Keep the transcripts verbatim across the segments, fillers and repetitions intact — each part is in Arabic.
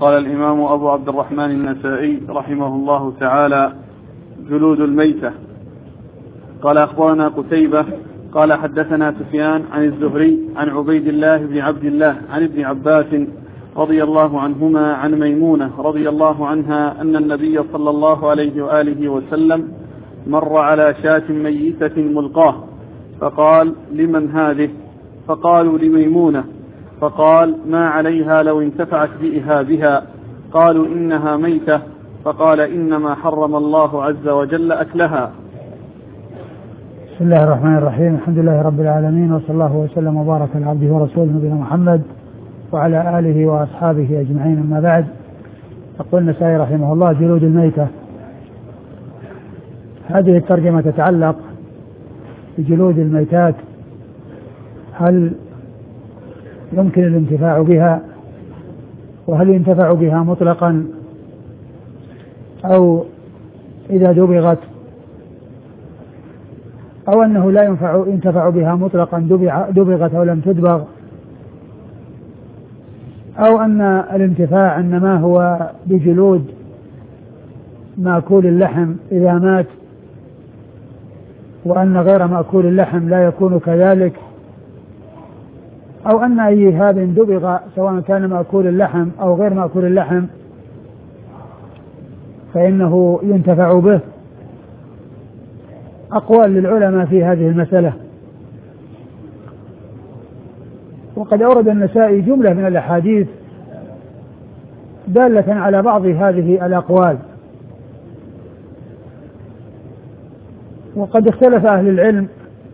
قال الإمام أبو عبد الرحمن النسائي رحمه الله تعالى: جلود الميتة. قال أخبرنا قتيبة قال حدثنا سفيان عن الزهري عن عبيد الله بن عبد الله عن ابن عباس رضي الله عنهما عن ميمونة رضي الله عنها أن النبي صلى الله عليه وآله وسلم مر على شاة ميتة ملقاه فقال: لمن هذه؟ فقالوا: لميمونة. فقال: ما عليها لو انتفعت بإهابها؟ قالوا: إنها ميتة. فقال: إنما حرم الله عز وجل أكلها. بسم الله الرحمن الرحيم. الحمد لله رب العالمين، وصلى الله وسلم وبارك على عبده ورسوله نبينا محمد وعلى آله وأصحابه أجمعين، أما بعد. يقول النسائي رحمه الله: جلود الميتة. هذه الترجمة تتعلق بجلود الميتات، هل يمكن الانتفاع بها، وهل ينتفع بها مطلقا، أو إذا دبغت، أو أنه لا ينفع ينتفع بها مطلقا دبغت أو لم تدبغ، أو أن الانتفاع إنما هو بجلود مأكول اللحم إذا مات، وأن غير مأكول اللحم لا يكون كذلك، أو أن أي هذا دبغ سواء كان مأكول اللحم أو غير مأكول اللحم فإنه ينتفع به. أقوال للعلماء في هذه المسألة. وقد أورد النسائي جملة من الأحاديث دالة على بعض هذه الأقوال، وقد اختلف أهل العلم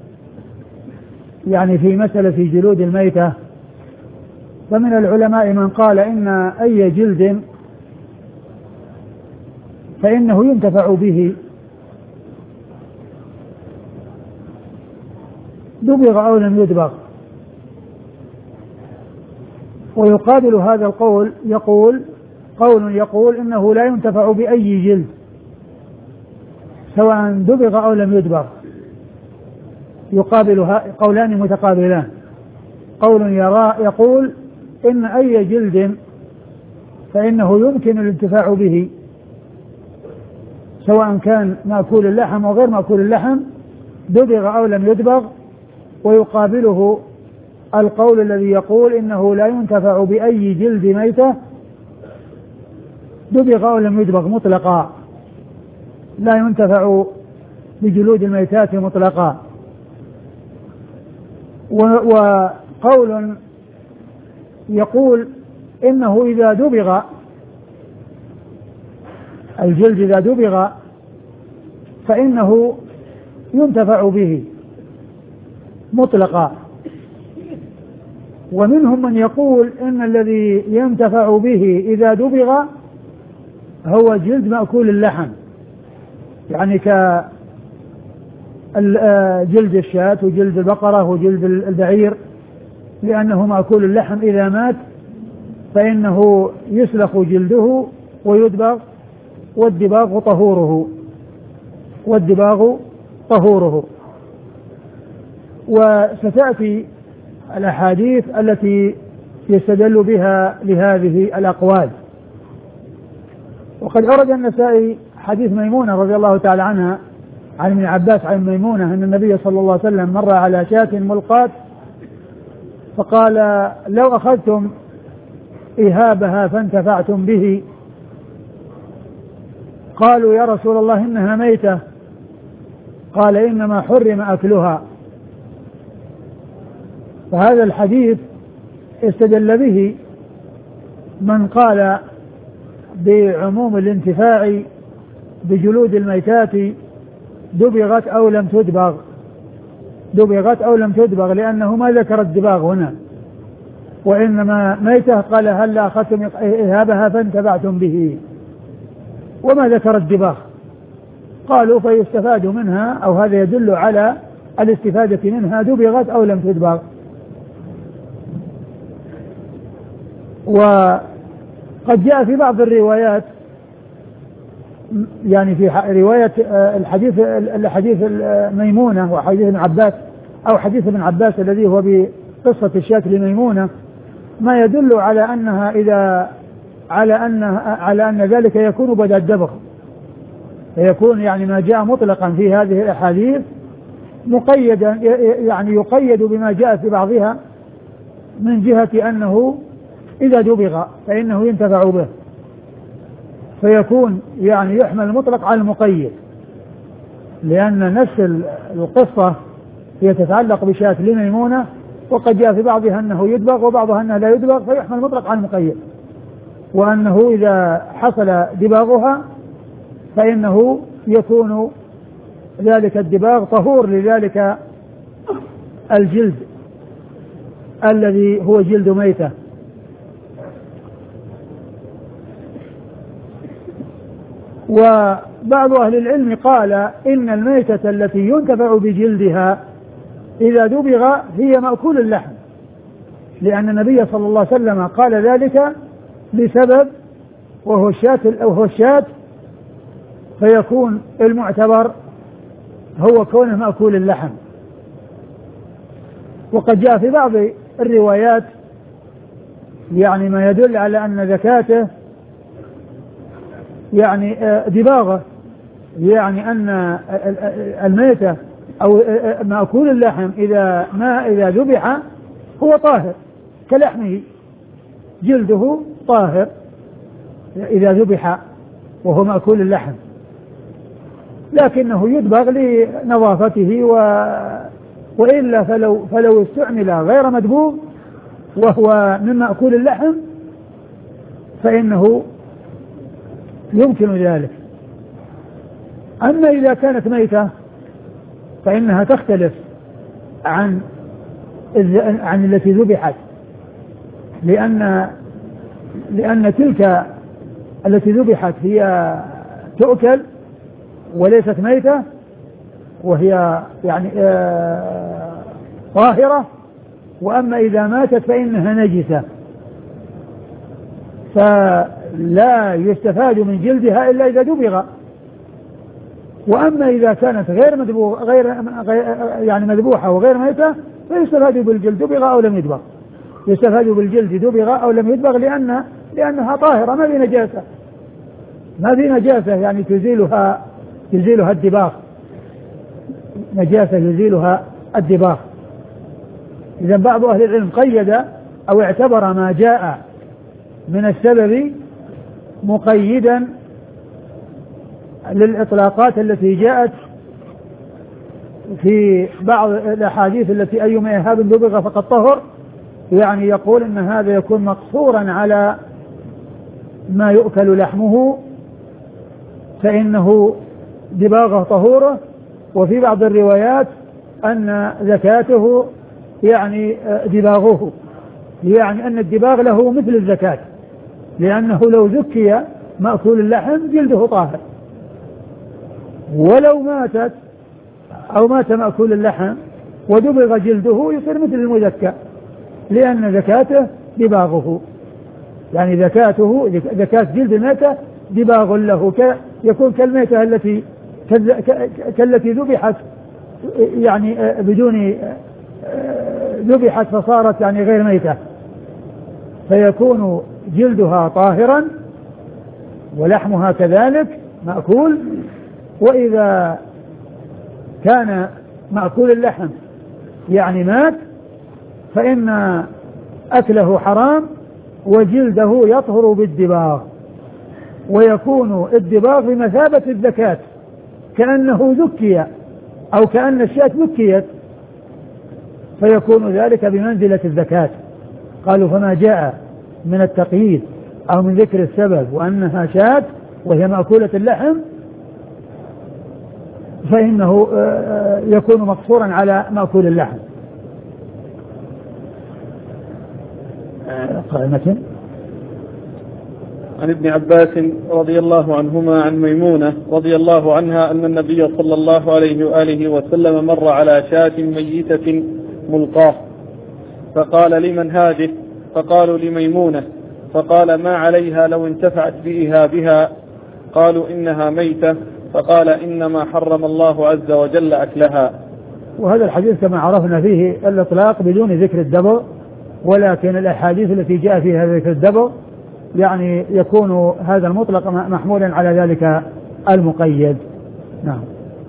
يعني في مسألة جلود الميتة. فمن العلماء من قال إن أي جلد فإنه ينتفع به دبغ أو لم يدبغ، ويقابل هذا القول يقول قول يقول إنه لا ينتفع بأي جلد سواء دبغ أو لم يدبغ. يقابل قولان متقابلان: قول يرى يقول إن أي جلد فإنه يمكن الانتفاع به سواء كان مأكول اللحم أو غير مأكول اللحم دبغ أو لم يدبغ. ويقابله القول الذي يقول إنه لا ينتفع بأي جلد ميتة دبغ أو لم يدبغ مطلقا، لا ينتفع بجلود الميتات مطلقا. وقول يقول إنه إذا دبغ الجلد إذا دبغ فإنه ينتفع به مطلقا. ومنهم من يقول إن الذي ينتفع به إذا دبغ هو جلد مأكول اللحم، يعني كجلد الشاة وجلد البقرة وجلد البعير، لأنه مأكول اللحم إذا مات فإنه يسلخ جلده ويدبغ، والدباغ طهوره والدباغ طهوره. وستأتي الأحاديث التي يستدل بها لهذه الأقوال. وقد أورد النسائي حديث ميمونة رضي الله تعالى عنها عن ابن عباس عن ميمونة أن النبي صلى الله عليه وسلم مر على شاة ملقاة فقال: لو أخذتم إهابها فانتفعتم به. قالوا: يا رسول الله إنها ميتة. قال: إنما حرم أكلها. فهذا الحديث استدل به من قال بعموم الانتفاع بجلود الميتات دبغت أو لم تدبغ دبغت أو لم تدبغ لأنه ما ذكر الدباغ هنا، وإنما ميتة قال: هل أخذتم إهابها فانتفعتم به، وما ذكر الدباغ. قالوا: فيستفاد منها أو هذا يدل على الاستفادة منها دبغت أو لم تدبغ. وقد جاء في بعض الروايات، يعني في رواية الحديث الحديث ميمونة وحديث ابن عباس أو حديث ابن عباس الذي هو بقصة الشاة لميمونة، ما يدل على أنها إذا على أن على أن ذلك يكون بدأ الدبغ، فيكون يعني ما جاء مطلقا في هذه الأحاديث مقيدا، يعني يقيد بما جاء في بعضها من جهة أنه إذا دبغ فإنه ينتفع به، فيكون يعني يحمل المطلق على المقيد، لأن نفس القصة هي تتعلق بشاة لميمونة، وقد جاء في بعضها أنه يدبغ وبعضها أنه لا يدبغ، فيحمل المطلق على المقيد، وأنه إذا حصل دباغها فإنه يكون ذلك الدباغ طهور لذلك الجلد الذي هو جلد ميتة. وبعض أهل العلم قال إن الميتة التي ينتفع بجلدها إذا دبغ هي مأكول اللحم، لأن النبي صلى الله عليه وسلم قال ذلك لسبب وهو الشاة وهو الشاة فيكون المعتبر هو كونه مأكول اللحم. وقد جاء في بعض الروايات يعني ما يدل على أن زكاته يعني دباغه، يعني أن الميتة أو مأكول اللحم إذا ما إذا ذبح هو طاهر كلحمه، جلده طاهر إذا ذبح وهو مأكول اللحم، لكنه يدبغ لنظافته، و وإلا فلو فلو استعمل غير مدبوغ وهو من مأكول اللحم فإنه يمكن ذلك. أما إذا كانت ميتة فإنها تختلف عن عن التي ذبحت، لأن لأن تلك التي ذبحت هي تؤكل وليست ميتة، وهي يعني آه طاهرة، وأما إذا ماتت فإنها نجسة، فلا يستفاد من جلدها إلا إذا دبغ. وأما إذا كانت غير مذبوحة غير يعني مذبوحة وغير ميتة فيستفاد بالجلد دبغ أو لم يدبغ، يستفاد بالجلد دبغ أو لم يدبغ لأن لأنها طاهرة ما في نجاسة، ما في نجاسة يعني تزيلها يزيلها الدباغ، نجاسة يزيلها الدباغ. إذا بعض أهل العلم قيد أو اعتبر ما جاء من السبب مقيدا للإطلاقات التي جاءت في بعض الأحاديث التي أيما إهاب دبغ فقد طهر، يعني يقول إن هذا يكون مقصورا على ما يؤكل لحمه فإنه دباغه طهوره. وفي بعض الروايات أن زكاته يعني دباغه، يعني أن الدباغ له مثل الزكاة، لأنه لو زكي مأكول اللحم جلده طاهر، ولو ماتت أو مات مأكول اللحم ودبغ جلده يصير مثل المزكى، لأن زكاته دباغه، يعني زكاته زكاة جلد الميتة دباغ له، يكون كالميتة التي كالتي ذبحت يعني بدون ذبحت فصارت يعني غير ميتة، فيكون جلدها طاهرا ولحمها كذلك مأكول. وإذا كان مأكول اللحم يعني مات فإن أكله حرام وجلده يطهر بالدباغ، ويكون الدباغ بمثابة الزكاة كأنه ذكي أو كأن الشاة ذكيت، فيكون ذلك بمنزلة الزكاة. قالوا فما جاء من التقييد أو من ذكر السبب وأنها شاة وهي مأكولة اللحم فإنه يكون مقصورا على مأكول اللحم. قائمة عن ابن عباس رضي الله عنهما عن ميمونة رضي الله عنها أن النبي صلى الله عليه وآله وسلم مر على شاة ميتة ملقاة فقال لمن هذه؟ فقالوا لميمونة، فقال ما عليها لو انتفعت بإهابها؟ قالوا إنها ميتة، فقال إنما حرم الله عز وجل أكلها. وهذا الحديث كما عرفنا فيه الإطلاق بدون ذكر الدبر، ولكن الأحاديث التي جاء فيها ذكر الدبر يعني يكون هذا المطلق محمولا على ذلك المقيد. نعم.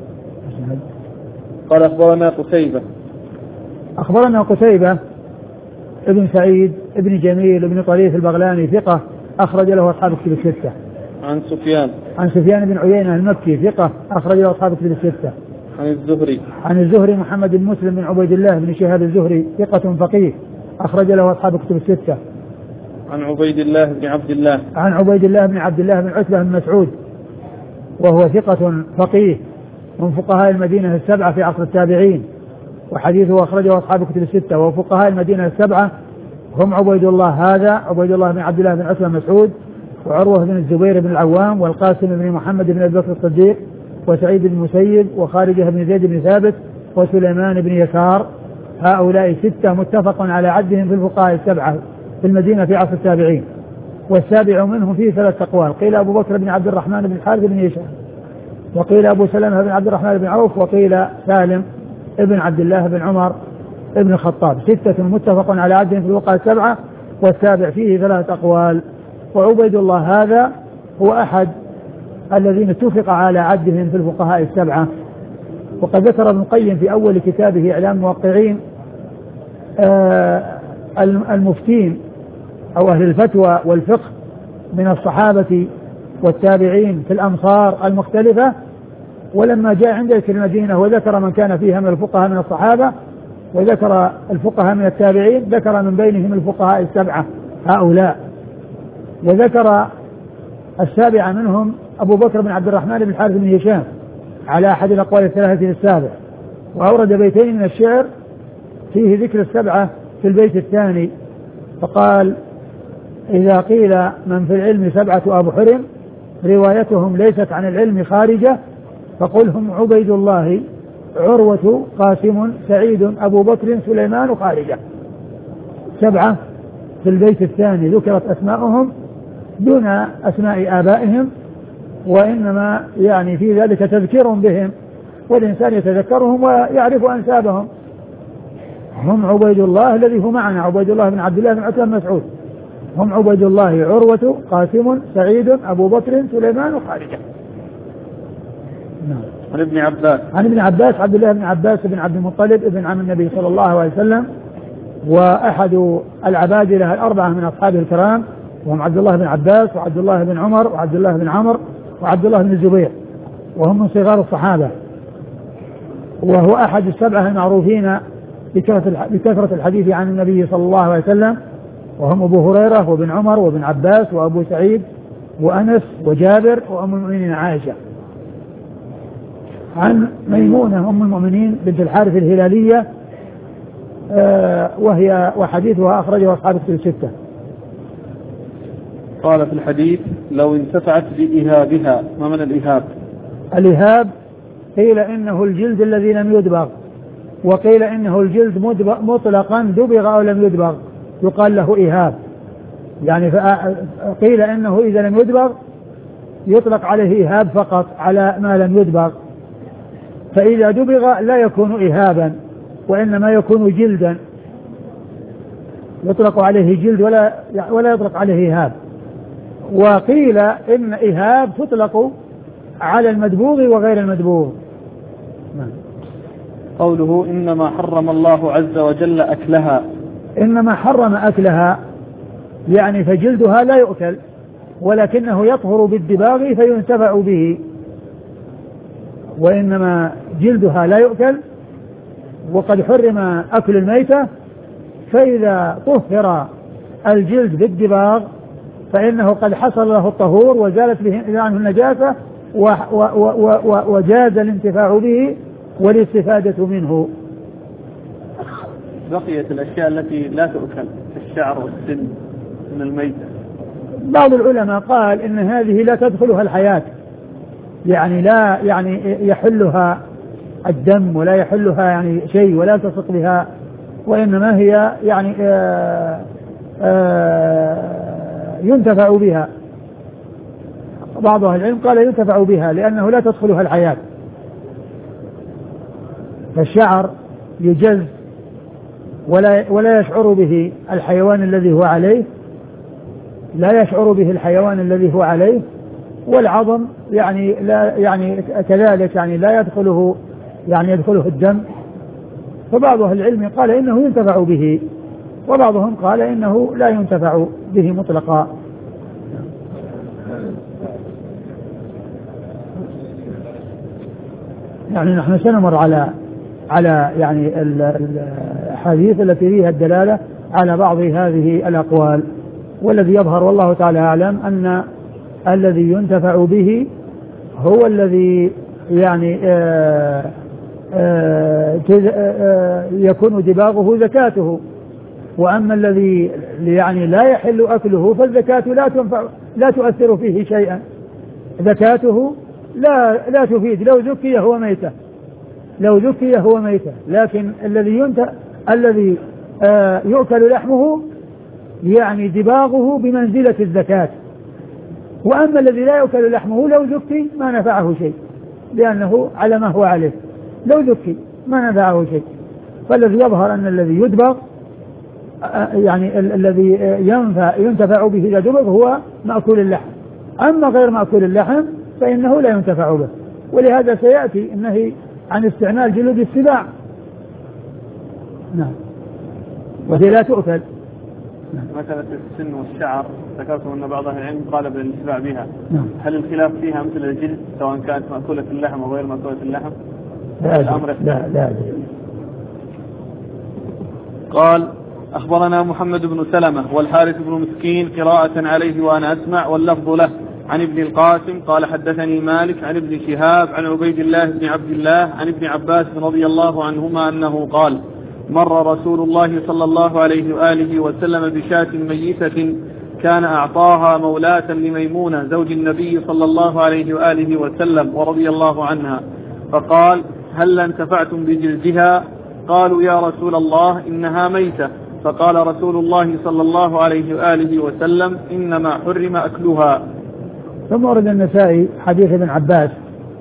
قال أخبرنا قتيبة أخبرنا قتيبة ابن سعيد ابن جميل ابن طريف البغلاني ثقة أخرج له أصحاب كتب الستة. عن سفيان عن سفيان بن عيينة المكي ثقة أخرج له أصحاب كتب الستة. عن الزهري عن الزهري محمد بن مسلم بن عبيد الله بن شهاب الزهري ثقة فقيه أخرج له أصحاب كتب الستة. عن عبيد الله بن عبد الله عن عبيد الله بن عبد الله بن عتبة بن مسعود وهو ثقة فقيه من فقهاء المدينة السبعة في عصر التابعين، وحديثه أخرجه أصحاب كتب الستة. وفقهاء المدينة السبعة هم عبيد الله هذا عبيد الله بن عبد الله بن عتبة بن مسعود، وعروة بن الزبير بن العوام، والقاسم بن محمد بن أبي بكر الصديق، وسعيد بن المسيب، وخارجة بن زيد بن ثابت، وسليمان بن يسار. هؤلاء ستة متفق على عدهم في الفقهاء السبعة في المدينة في عصر التابعين. والسابع منهم فيه ثلاث أقوال، قيل أبو بكر بن عبد الرحمن بن الحارث بن هشام، وقيل أبو سلمة بن عبد الرحمن بن عوف، وقيل سالم ابن عبد الله بن عمر ابن الخطاب. ستة متفق على عدهم في الفقهاء السبعة، والسابع فيه ثلاث أقوال. وعبيد الله هذا هو أحد الذين اتفق على عدهم في الفقهاء السبعة. وقد ذكر ابن القيم في أول كتابه إعلام الموقعين آه المفتين أو أهل الفتوى والفقه من الصحابة والتابعين في الأمصار المختلفة، ولما جاء عند ذكر المدينة وذكر من كان فيها من الفقهاء من الصحابة وذكر الفقهاء من التابعين ذكر من بينهم الفقهاء السبعة هؤلاء، وذكر السابع منهم أبو بكر بن عبد الرحمن بن الحارث بن هشام على أحد الأقوال الثلاثة السابع. وأورد بيتين من الشعر فيه ذكر السبعة في البيت الثاني، فقال: إذا قيل من في العلم سبعة أبحر روايتهم ليست عن العلم خارجة فقل هم عبيد الله عروة قاسم سعيد أبو بكر سليمان خارجة. سبعة في البيت الثاني ذكرت أسماءهم دون أسماء آبائهم، وإنما يعني في ذلك تذكير بهم، والإنسان يتذكرهم ويعرف أنسابهم. هم عبيد الله الذي هو معنا عبيد الله بن عبد الله بن عتبة بن مسعود، هم عبيد الله عروة قاسم سعيد أبو بكر سليمان خارجة. عن ابن عباس عن ابن عباس عبد الله بن عباس بن عبد المطلب ابن عم النبي صلى الله عليه وسلم، وأحد العبادلة الأربعة من أصحابه الكرام، وهم عبد الله بن عباس وعبد الله بن عمر وعبد الله بن عمرو وعبد الله بن الزبير، وهم من صغار الصحابة، وهو أحد السبعة المعروفين بكثرة الحديث عن النبي صلى الله عليه وسلم، وهم أبو هريرة وابن عمر وابن عباس وأبو سعيد وأنس وجابر وأم المؤمنين عائشة. عن ميمونة أم المؤمنين بنت الحارث الهلالية آه وهي وحديثها أخرجه أصحاب الكتب الستة. قال في الحديث: لو انتفعت بإهابها. ما من الإهاب؟ الإهاب قيل إنه الجلد الذي لم يدبغ، وقيل إنه الجلد مطلقا دبغ أو لم يدبغ يقال له إهاب. يعني قيل إنه إذا لم يدبغ يطلق عليه إهاب فقط على ما لم يدبغ، فإذا دبغ لا يكون إهابا وإنما يكون جلدا، يطلق عليه جلد ولا ولا يطلق عليه إهاب. وقيل إن إهاب تطلق على المدبوغ وغير المدبوغ. قوله: إنما حرم الله عز وجل أكلها. إنما حرم أكلها يعني فجلدها لا يؤكل، ولكنه يطهر بالدباغ فينتفع به، وإنما جلدها لا يؤكل، وقد حرم أكل الميتة، فإذا طهر الجلد بالدباغ فإنه قد حصل له الطهور وزالت به عنه النجاسة وجاز الانتفاع به والاستفادة منه. بقيت الأشياء التي لا تؤكل الشعر والسن من الميتة. بعض العلماء قال إن هذه لا تدخلها الحياة، يعني لا يعني يحلها الدم ولا يحلها يعني شيء ولا تلصق بها، وإنما هي يعني آآ آآ ينتفع بها. بعض أهل العلم قال ينتفع بها لأنه لا تدخلها الحياة، فالشعر يجز ولا ولا يشعر به الحيوان الذي هو عليه، لا يشعر به الحيوان الذي هو عليه، والعظم يعني لا يعني كذلك يعني لا يدخله يعني يدخله الدم. فبعض أهل العلم قال إنه ينتفع به، وبعضهم قال إنه لا ينتفع به مطلقا. يعني نحن سنمر على على يعني الحديث التي فيها الدلالة على بعض هذه الأقوال، والذي يظهر والله تعالى أعلم أن الذي ينتفع به هو الذي يعني آآ آآ آآ يكون دباغه زكاته، وأما الذي يعني لا يحل أكله فالزكاة لا تنفع لا تؤثر فيه شيئا، زكاته لا لا تفيد، لو زكي هو ميتة لو زكي هو ميتة لكن الذي ينت الذي يؤكل لحمه يعني دباغه بمنزلة الزكاة، وأما الذي لا يؤكل لحمه لو زكي ما نفعه شيء لأنه على ما هو عليه، لو زكي ما نفعه شيء. فالذي يظهر أن الذي يدبغ يعني ال- الذي ينفع ينتفع به إذا دبغ هو مأكول اللحم، أما غير مأكول اللحم فإنه لا ينتفع به. ولهذا سيأتي النهي عن استعمال جلود السباع، نعم، وهي لا تؤكل. مسألة السن والشعر ذكرتم أن بعض أهل العلم قال بالانتفاع بها، نعم. هل الخلاف فيها مثل الجلد سواء كانت مأكولة اللحم أو غير مأكولة اللحم؟ لا الأمر لا لا قال أخبرنا محمد بن سلمة والحارث بن مسكين قراءة عليه وأنا أسمع واللفظ له عن ابن القاسم قال حدثني مالك عن ابن شهاب عن عبيد الله بن عبد الله عن ابن عباس رضي الله عنهما أنه قال مر رسول الله صلى الله عليه وآله وسلم بشاة ميتة كان أعطاها مولاة لميمونة زوج النبي صلى الله عليه وآله وسلم ورضي الله عنها، فقال هل انتفعتم بجلدها؟ قالوا يا رسول الله إنها ميتة، فقال رسول الله صلى الله عليه وآله وسلم إنما حرم أكلها. ثم ورد النسائي حديث ابن عباس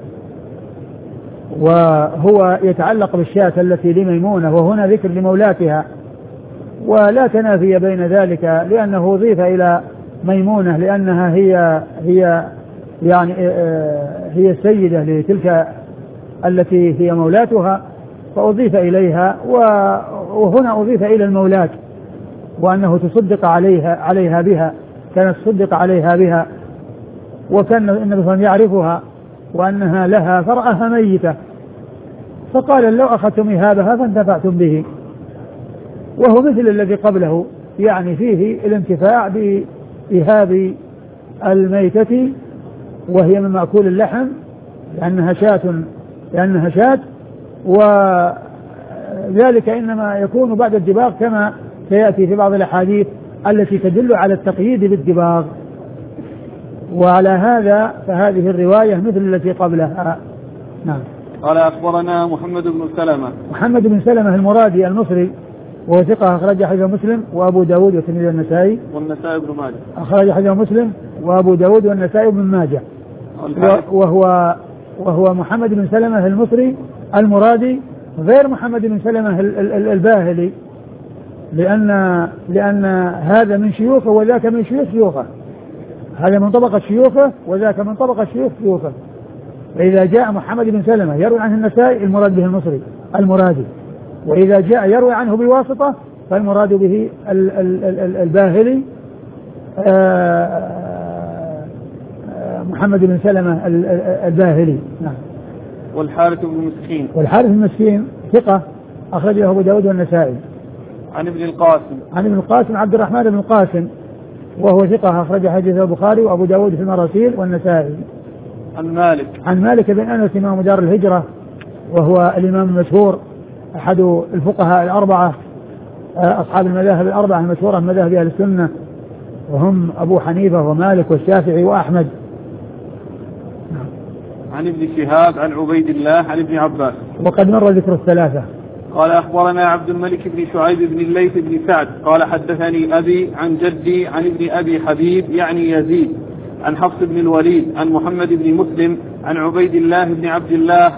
وهو يتعلق بالشاة التي لميمونة، وهنا ذكر لمولاتها، ولا تنافي بين ذلك لأنه أضيف إلى ميمونة لأنها هي هي يعني هي السيدة لتلك التي هي مولاتها، فأضيف إليها، وهنا أضيف إلى المولات وأنه تصدق عليها عليها بها كانت تصدق عليها بها، وكان النبي صلى الله عليه وسلم يعرفها وأنها لها فرأها ميتة، فقال لو أخذتم إهابها فانتفعتم به. وهو مثل الذي قبله، يعني فيه الانتفاع بإهاب الميتة وهي من مأكول اللحم لأنها شاة لأنها شاة وذلك إنما يكون بعد الدباغ كما سيأتي في بعض الأحاديث التي تدل على التقييد بالدباغ. وعلى هذا فهذه الرواية مثل التي قبلها. نعم. قال أخبرنا محمد بن سلمة محمد بن سلمة المرادي المصري وهو ثقة أخرج حديث مسلم وأبو داود والترمذي والنسائي والنسائي بن ماجه أخرج حديث مسلم وأبو داود والنسائي بن ماجه. وهو وهو محمد بن سلمة المصري المرادي غير محمد بن سلمة الباهلي، لأن لأن هذا من شيوخه وذاك من شيوخ شيوخه، هذا من طبقة شيوخه وذاك من طبقة شيوخ شيوخه. فإذا جاء محمد بن سلمة يروي عنه النسائي المراد به المصري المرادي، وإذا جاء يروي عنه بواسطة فالمراد به الباهلي محمد بن سلمة الباهلي. نعم. والحارث بن مسكين والحارث بن مسكين ثقة أخرجه أبو داود والنسائي. عن ابن القاسم عن ابن القاسم عبد الرحمن بن القاسم وهو ثقة أخرج حديث البخاري وأبو داود في المراسيل والنسائي. عن مالك عن مالك بن أنس إمام دار الهجرة وهو الإمام المشهور أحد الفقهاء الأربعة أصحاب المذاهب الأربعة المشهورة من مذاهب أهل السنة، وهم أبو حنيفة ومالك والشافعي وأحمد. عن ابن شهاب عن عبيد الله عن ابن عباس. وقد مر ذكر الثلاثة. قال أخبرنا عبد الملك بن شعيب بن الليث بن سعد قال حدثني أبي عن جدي عن ابن أبي حبيب يعني يزيد عن حفص بن الوليد عن محمد بن مسلم عن عبيد الله بن عبد الله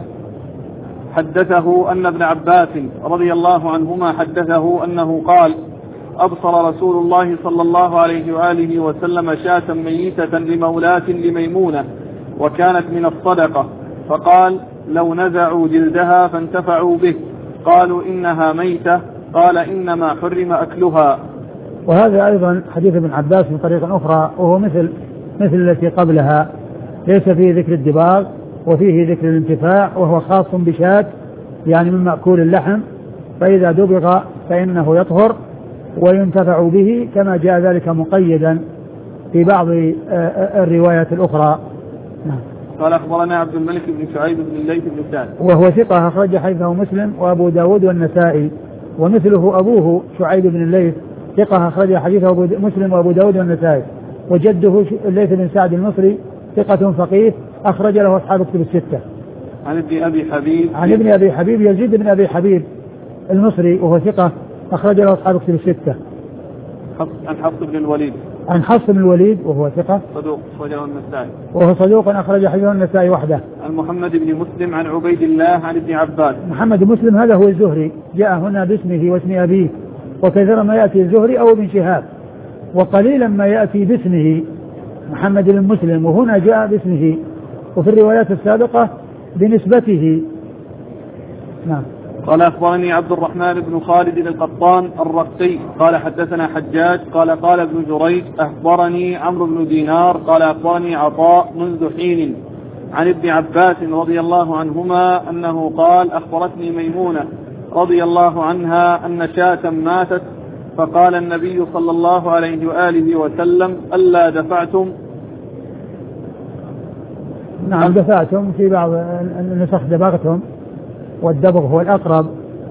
حدثه أن ابن عباس رضي الله عنهما حدثه أنه قال أبصر رسول الله صلى الله عليه وآله وسلم شاة ميتة لمولاة لميمونة وكانت من الصدقة، فقال لو نزعوا جلدها فانتفعوا به، قالوا إنها ميتة، قال إنما حرم أكلها. وهذا أيضا حديث ابن عباس من طريق أخرى، وهو مثل مثل التي قبلها، ليس فيه ذكر الدباغ وفيه ذكر الانتفاع، وهو خاص بشاة يعني من مأكول اللحم، فإذا دبغ فإنه يطهر وينتفع به، كما جاء ذلك مقيدا في بعض الروايات الأخرى. قال أخبرنا عبد الملك بن شعيب بن الليث بن سعد وهو ثقة أخرج حديثه مسلم وأبو داود والنسائي، ومثله أبوه شعيب بن الليث ثقة أخرج حديثه مسلم وأبو داود والنسائي، وجده الليث بن سعد المصري ثقة فقيه أخرج له أصحاب كتب الستة. عن ابن أبي حبيب عن ابن أبي حبيب يزيد بن أبي حبيب المصري وهو ثقة أخرج له أصحاب كتب الستة. عن حفص بن الوليد عن حفص بن الوليد وهو ثقة صدوق أخرجه النسائي وهو صدوق أخرج حديثه النسائي وحده. عن محمد بن مسلم عن عبيد الله عن ابن عباس. محمد بن مسلم هذا هو الزهري، جاء هنا باسمه واسم أبيه، وكثيرا ما يأتي الزهري أو ابن شهاب، وقليلا ما يأتي باسمه محمد بن مسلم، وهنا جاء باسمه، وفي الروايات السابقة بنسبته. نعم. قال أخبرني عبد الرحمن بن خالد القطان الرقي قال حدثنا حجاج قال قال ابن جريج أخبرني عمرو بن دينار قال أخبرني عطاء منذ حين عن ابن عباس رضي الله عنهما أنه قال أخبرتني ميمونة رضي الله عنها أن شاة ماتت، فقال النبي صلى الله عليه وآله وسلم ألا دفعتم. نعم دفعتم، في بعض النسخ دبغتم، والدبغ هو الأقرب.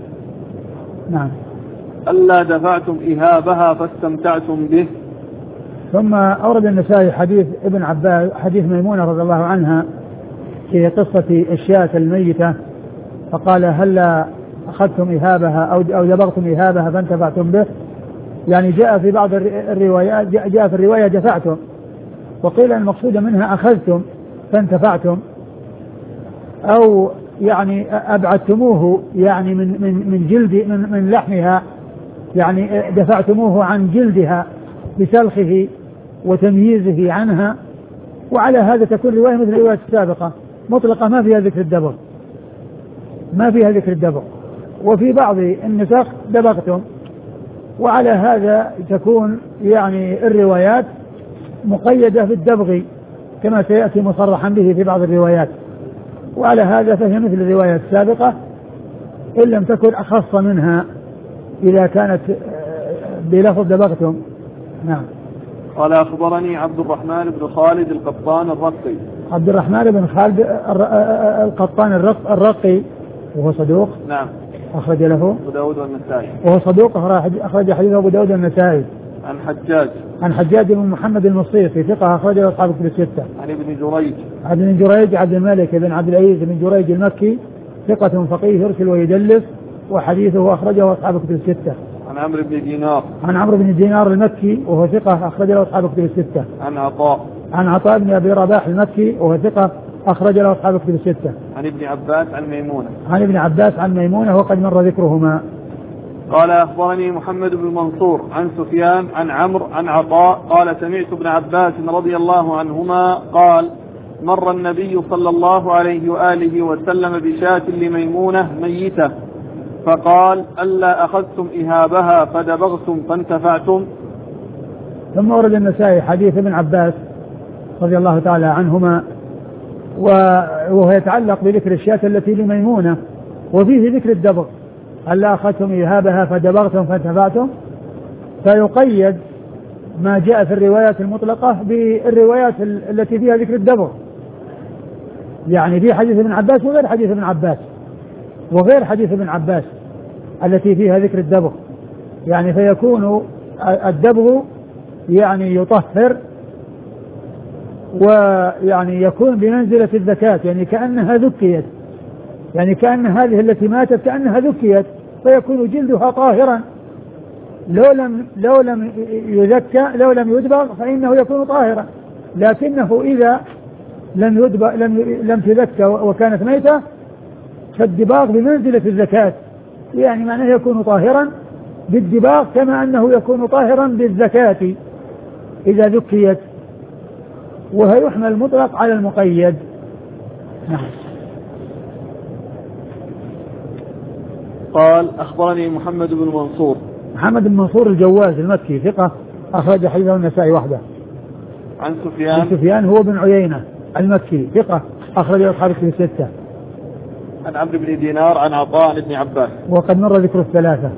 نعم. ألا دفعتم إهابها فاستمتعتم به. ثم أورد النسائي حديث ابن عباس حديث ميمونة رضي الله عنها في قصة الشاة الميتة، فقال هلا أخذتم إهابها أو أو دبغتم إهابها فانتفعتم به، يعني جاء في بعض الروايات جاء في الرواية دفعتم، وقيل المقصود منها أخذتم فانتفعتم، أو يعني أبعدتموه يعني من من من جلد من من لحمها، يعني دفعتموه عن جلدها بسلخه وتمييزه عنها، وعلى هذا تكون رواية مثل الرواية السابقة مطلقة ما فيها ذكر الدبغ ما فيها ذكر الدبغ وفي بعض النسخ دبغتم، وعلى هذا تكون يعني الروايات مقيدة بالدبغ كما سيأتي مصرحا به في بعض الروايات، وعلى هذا فهي مثل الرواية السابقة إن لم تكن أخص منها إذا كانت بلفظ دبغتم. نعم. قال أخبرني عبد الرحمن بن خالد القطان الرقي. عبد الرحمن بن خالد القطان الرقي وهو صدوق. نعم. أخرج له أبو داود والنسائي. وهو صدوق أخرج حديثه أبو داود والنسائي. عن حجاج. عن حجاج بن محمد المصيصي ثقة أخرج له أصحاب كتب الستة. عن ابن جريج. عن ابن جريج عبد الملك بن عبد العزيز بن جريج المكي ثقة فقيه يرسل ويدلس، وحديثه أخرجه أصحاب كتب الستة. عن عمرو بن دينار. عن عمرو بن دينار المكي وهو ثقة أخرج له أصحاب كتب الستة. عن عطاء. عن عطاء بن أبي رباح المكي وهو ثقة أخرج له أصحاب كتب الستة. عن ابن عباس عن ميمونة. عن ابن عباس عن ميمونة وقد مر ذكرهما. قال أخبرني محمد بن منصور عن سفيان عن عمرو عن عطاء قال سمعت ابن عباس رضي الله عنهما قال مر النبي صلى الله عليه وآله وسلم بشاة لميمونة ميتة، فقال ألا أخذتم إهابها فدبغتم فانتفعتم. ثم ورد النسائي حديث ابن عباس رضي الله تعالى عنهما وهو يتعلق بذكر الشاة التي لميمونة، وفيه ذكر الدبغ ألا أخذتم إهابها فدبغتم فانتفعتم، فيقيد ما جاء في الروايات المطلقة بالروايات التي فيها ذكر الدبغ، يعني في حديث ابن عباس وغير حديث ابن عباس وغير حديث ابن عباس التي فيها ذكر الدبغ، يعني فيكون الدبغ يعني يطهر ويعني يكون بمنزلة الزكاة، يعني كأنها ذكيت، يعني كأن هذه التي ماتت كأنها ذكيت فيكون جلدها طاهرا، لو لم لو لم يذكى لو لم يدبغ فإنه يكون طاهرا، لكنه إذا لم يدبغ لم لم تذكى وكانت ميتة فالدباغ بمنزلة الزكاة، يعني معناه يكون طاهرا بالدباغ كما أنه يكون طاهرا بالزكاة إذا ذكيت، وهي يحمل المطلق على المقيد. نعم. قال أخبرني محمد بن منصور. محمد بن منصور الجواز المكي ثقة أخرج حديثه النسائي وحده. عن سفيان. عن سفيان هو بن عيينة المكي ثقة أخرج أصحاب الكتب الستة. عن عمرو بن دينار عن عطاء عن ابن عباس وقد مر ذكر الثلاثة.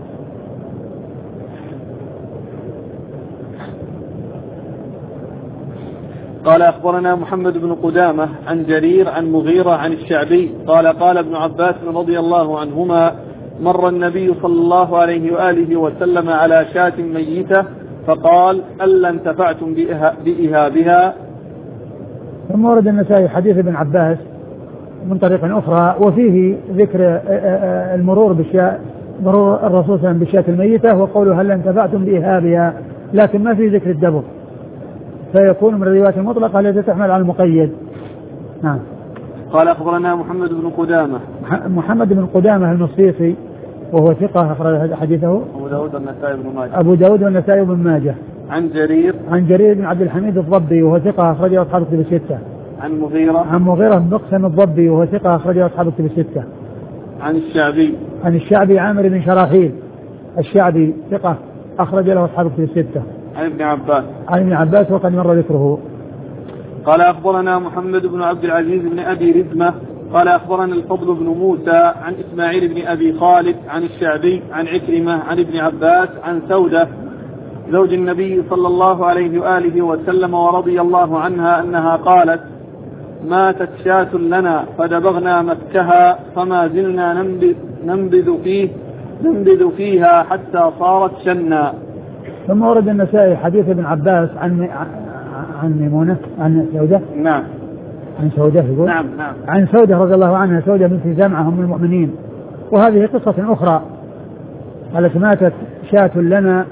قال أخبرنا محمد بن قدامة عن جرير عن مغيرة عن الشعبي قال قال ابن عباس رضي الله عنهما مر النبي صلى الله عليه وآله وسلم على شاة ميتة فقال ألا انتفعتم بإهابها. ثم ورد النسائي حديث ابن عباس من طريق أخرى وفيه ذكر المرور بالشاة، مرور الرسول صلى الله عليه وسلم بالشاة الميتة وقوله هل انتفعتم بإهابها، لكن ما في ذكر الدبر، فيكون من الروايات المطلقة التي تحمل على المقيد. نعم. قال أخبرنا محمد بن قدامة. محمد بن قدامة المصيصي وهو ثقة أخرج حديثه أبو داود والنسائي بن ماجه. أبو داود والنسائي بن ماجه. عن جرير. عن جرير بن عبد الحميد الضبي وهو ثقة أخرج أصحاب الكتب الستة. عن مغيرة. عن مغيرة بن مقسم الضبي وهو ثقة أخرج أصحاب الكتب الستة. عن الشعبي. عن الشعبي عامر بن شراحيل الشعبي ثقة أخرج له أصحاب الكتب الستة. عن ابن عباس. عن ابن عباس وقد مر ذكره. قال أخبرنا محمد بن عبد العزيز بن أبي رزمة قال أخبرنا الفضل بن موسى عن إسماعيل بن أبي خالد عن الشعبي عن عكرمة عن ابن عباس عن سودة زوج النبي صلى الله عليه وآله وسلم ورضي الله عنها أنها قالت ماتت شاة لنا فدبغنا مكها فما زلنا ننبذ, ننبذ, فيه ننبذ فيها حتى صارت شنا. ثم ورد النسائي حديث ابن عباس عن عن ميمونة عن سودة. نعم. عن سودة يقول. نعم نعم. عن سودة رضي الله عنها سودة بنت زمعة أم المؤمنين. وهذه قصة أخرى قالت ماتت شاة لنا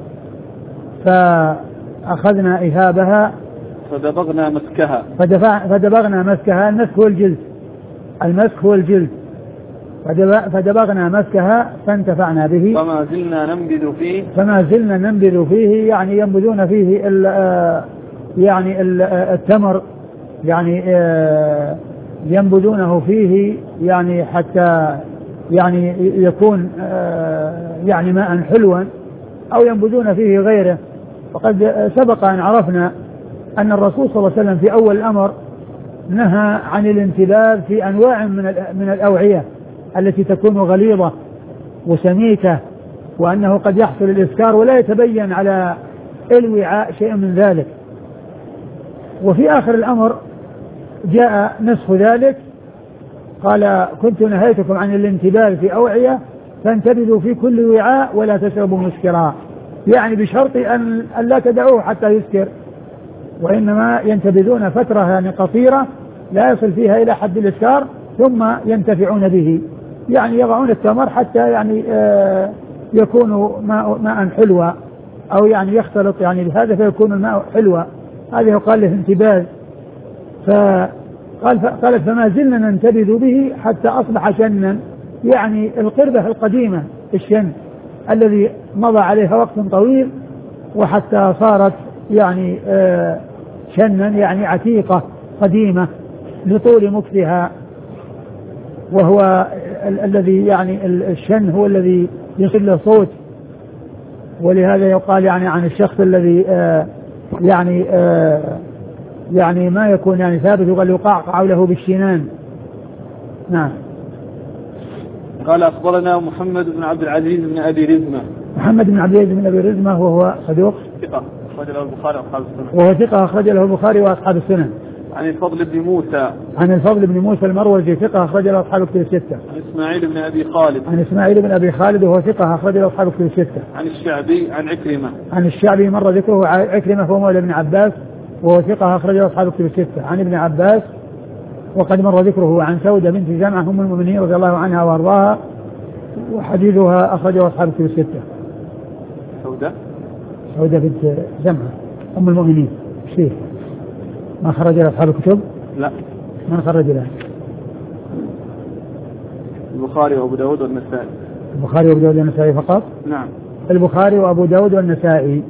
فأخذنا إهابها فدبغنا مسكها فدبغنا مسكها. المسك هو الجلد، المسك هو الجلد. فدبغنا مسكها فانتفعنا به فما زلنا ننبذ فيه فما زلنا ننبذ فيه يعني ينبذون فيه ال يعني ال التمر يعني ينبذونه فيه يعني حتى يعني يكون يعني ماء حلوا أو ينبذون فيه غيره. وقد سبق أن عرفنا أن الرسول صلى الله عليه وسلم في أول الأمر نهى عن الانتباذ في أنواع من من الأوعية التي تكون غليظة وسميكة، وأنه قد يحصل الإسكار ولا يتبين على الوعاء شيء من ذلك. وفي آخر الأمر جاء نسخ ذلك قال كنت نهيتكم عن الانتباذ في أوعية فانتبذوا في كل وعاء ولا تشربوا مسكرا، يعني بشرط أن لا تدعوه حتى يسكر، وإنما ينتبذون فترة يعني قصيرة لا يصل فيها إلى حد الإسكار ثم ينتفعون به، يعني يضعون التمر حتى يعني آه يكون ماء, ماء حلوة أو يعني يختلط يعني بهذا فيكون الماء حلوة. هذا يقال له انتباذ. فقال قالت فما زلنا ننتبذ به حتى أصبح شنا، يعني القربة القديمة الشن الذي مضى عليها وقت طويل وحتى صارت يعني آه شنا يعني عتيقة قديمة لطول مكثها. وهو ال- الذي يعني الشن هو الذي يصل له صوت، ولهذا يقال يعني عن الشخص الذي آه يعني آه يعني ما يكون يعني ثابت وقال يقعقع له بالشنان. نعم. قال أخبرنا محمد بن عبد العزيز بن أبي رزمة. محمد بن عبد العزيز بن أبي رزمة وهو صدوق ثقة أخرج له البخاري وأصحاب السنن. وهو ثقة أخرج له البخاري وأصحاب السنن. عن الفضل بن موسى. عن الفضل بن موسى المروزي ثقة أخرج له أصحاب الكتب الستة. عن إسماعيل بن أبي خالد. عن إسماعيل بن أبي خالد وهو ثقة أخرج له أصحاب الكتب الستة. عن الشعبي عن عكرمة. عن الشعبي مر ذكره عكرمة هو مولى ابن عباس وهو ثقة أخرج له أصحاب الكتب الستة. عن ابن عباس وقد مر ذكره. عن سودة بنت زمعة أم المؤمنين رضي الله عنها وأرضاها وحديثها أخرجه أصحاب الكتب الستة. سودة سودة بنت زمعة أم المؤمنين شيء ما خرج له أصحاب الكتب؟ لا ما خرج له البخاري وأبو داود والنسائي. البخاري وأبو داود والنسائي فقط؟ نعم. البخاري وأبو داود والنسائي.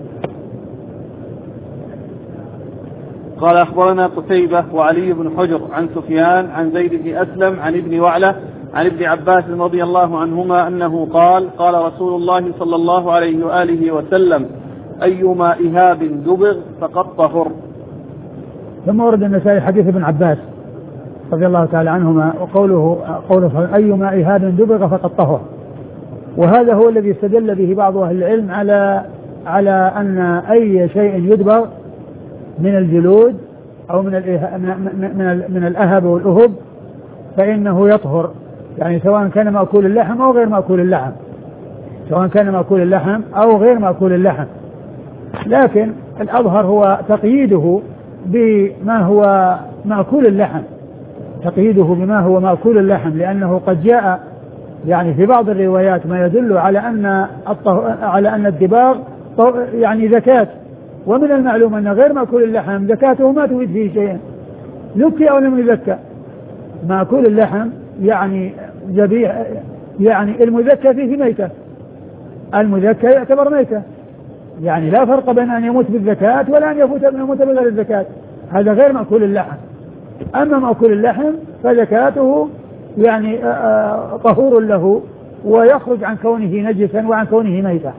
قال أخبرنا قتيبة وعلي بن حجر عن سفيان عن زيد بن أسلم عن ابن وعلة عن ابن عباس رضي الله عنهما أنه قال قال رسول الله صلى الله عليه وآله وسلم أيما إهاب دبغ فقد طهر. ثم ورد النسائي حديث ابن عباس رضي الله تعالى عنهما وقوله قوله أيما إهاب دبغ فقد طهر، وهذا هو الذي استدل به بعض أهل العلم على على أن أي شيء يدبغ من الجلود أو من من من الأهب والأهب فإنه يطهر، يعني سواء كان مأكول اللحم أو غير مأكول اللحم، سواء كان مأكول اللحم أو غير مأكول اللحم. لكن الأظهر هو تقييده بما هو مأكول اللحم، تقييده بما هو مأكول اللحم، لأنه قد جاء يعني في بعض الروايات ما يدل على أن على أن الدباغ يعني زكاة، ومن المعلوم أن غير مأكول اللحم زكاته ما تفيد فيه شيئا، يزكي أو لم يزكى. مأكول اللحم يعني ذبيح، يعني المزكى فيه ميتة، المزكى يعتبر ميتة، يعني لا فرق بين أن يموت بالزكاة ولا أن يفوت يموت بغير الزكاة، هذا غير مأكول اللحم. أما مأكول اللحم فزكاته يعني طهور له ويخرج عن كونه نجسا وعن كونه ميتا.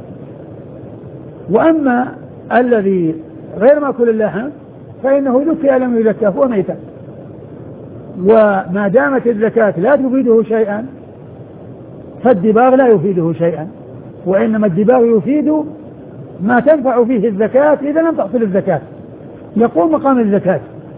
وأما الذي غير مأكول اللحم فإنه زكي لم يزكى هو ميتا، وما دامت الزكاة لا تفيده شيئا فالدباغ لا يفيده شيئا، وإنما الدباغ يفيد ما تنفع فيه الزكاة إذا لم تحصل الزكاة، يقوم مقام الزكاة.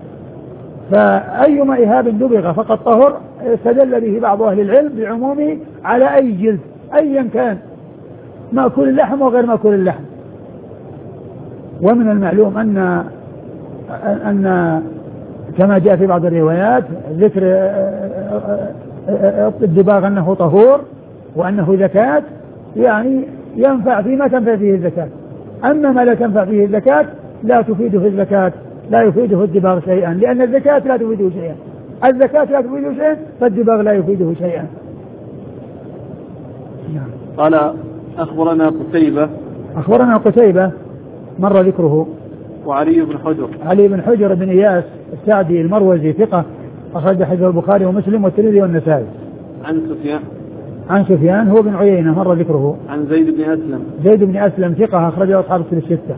فأيما إهاب دبغ فقد طهر استدل به بعض أهل العلم بعمومه على أي جلد أيا كان، مأكول اللحم وغير مأكول اللحم. ومن المعلوم أن أن كما جاء في بعض الروايات ذكر الدباغ أنه طهور وأنه زكاة، يعني ينفع فيما تنفع فيه الزكاة. أما ما لا تنفع فيه الزكاة لا تفيده الزكاة، لا يفيده الدباغ شيئا، لأن الزكاة لا تفيده شيئا، الزكاة لا تفيده شيئا فالدباغ لا يفيده شيئا. قال أخبرنا قتيبة أخبرنا قتيبة مر ذكره وعلي بن حجر علي بن حجر بن إياس السعدي المروزي ثقة أخرج حديث البخاري ومسلم والترمذي والنسائي. عن سفيان عن سفيان هو بن عيينة مر ذكره. عن زيد بن أسلم زيد بن أسلم ثقة أخرجه أصحاب الكتب الستة.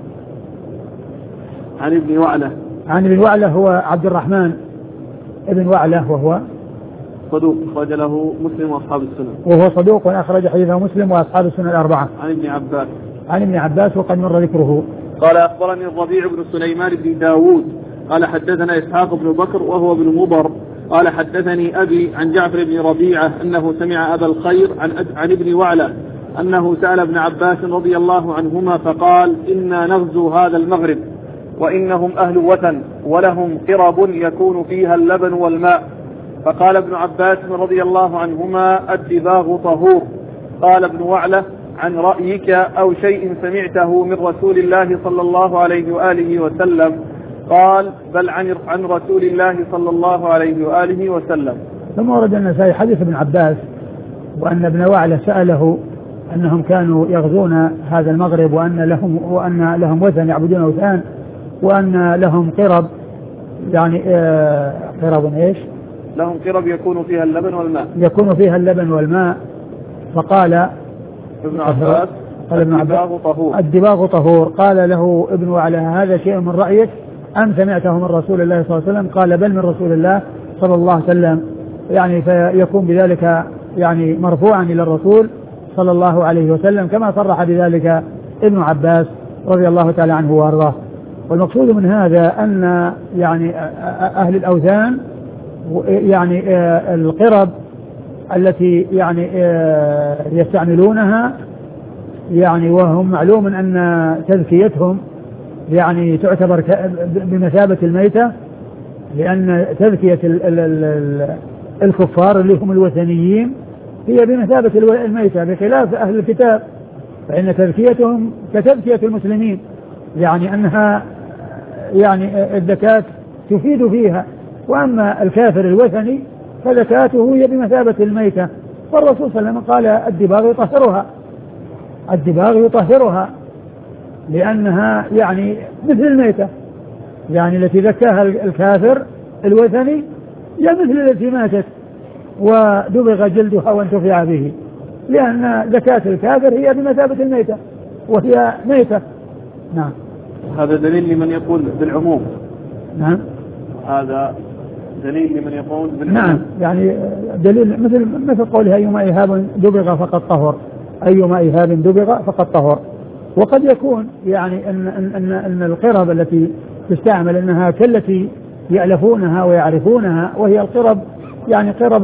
عن ابن وعلة عن ابن وعلة هو عبد الرحمن ابن وعلة وهو صدوق أخرج له مسلم وأصحاب السنن وهو صدوق وأخرج حديثه مسلم وأصحاب السنن الأربعة. عن ابن عباس عن ابن عباس وقد مر ذكره. قال أخبرني الربيع بن سليمان بن داود قال حدثنا إسحاق بن بكر وهو ابن مضر قال حدثني أبي عن جعفر بن ربيعة أنه سمع أبا الخير عن, عن ابن وعلة أنه سأل ابن عباس رضي الله عنهما فقال إنا نغزو هذا المغرب وإنهم أهل وثن ولهم قرب يكون فيها اللبن والماء. فقال ابن عباس رضي الله عنهما الدباغ طهور. قال ابن وعلة عن رأيك أو شيء سمعته من رسول الله صلى الله عليه وآله وسلم؟ قال بل عن عن رسول الله صلى الله عليه وآله وسلم. ثم ورد النسائي حديث ابن عباس وأن ابن وعلة سأله أنهم كانوا يغزون هذا المغرب وأن لهم وأن لهم وثن يعبدون أوثان وأن لهم قرب، يعني آه قرب إيش؟ لهم قرب يكون فيها اللبن والماء يكون فيها اللبن والماء. فقال ابن عباس قال ابن عباس طهور. الدباغ طهور. قال له ابن وعلة هذا شيء من رأيك أم سمعته من رسول الله صلى الله عليه وسلم؟ قال بل من رسول الله صلى الله عليه وسلم، يعني فيكون بذلك يعني مرفوعا إلى الرسول صلى الله عليه وسلم كما صرح بذلك ابن عباس رضي الله تعالى عنه وارضاه. والمقصود من هذا أن يعني أهل الأوثان يعني القرب التي يعني يستعملونها يعني وهم معلوم أن تذكيتهم يعني تعتبر بمثابة الميتة، لأن تذكية الكفار اللي هم الوثنيين هي بمثابة الميتة بخلاف أهل الكتاب، فإن تذكيتهم كتذكية المسلمين، يعني أنها يعني الزكاة تفيد فيها. وأما الكافر الوثني فزكاته هي بمثابة الميتة، والرسول صلى الله عليه وسلم قال الدباغ يطهرها، الدباغ يطهرها لأنها يعني مثل الميتة، يعني التي ذكاها الكافر الوثني هي مثل التي ماتت ودبغ جلدها وانتفع به، لأن زكاة الكافر هي بمثابة الميتة وهي ميتة. نعم. هذا دليل لمن يقول بالعموم. نعم. هذا دليل لمن يقول بالعموم. نعم، يعني دليل مثل مثل قوله أيما إيهاب دبغ فقد طهر، أيما إيهاب دبغ فقد طهر. وقد يكون يعني أن أن أن, أن القرب التي تستعمل أنها كالتي يألفونها ويعرفونها، وهي القرب يعني قرب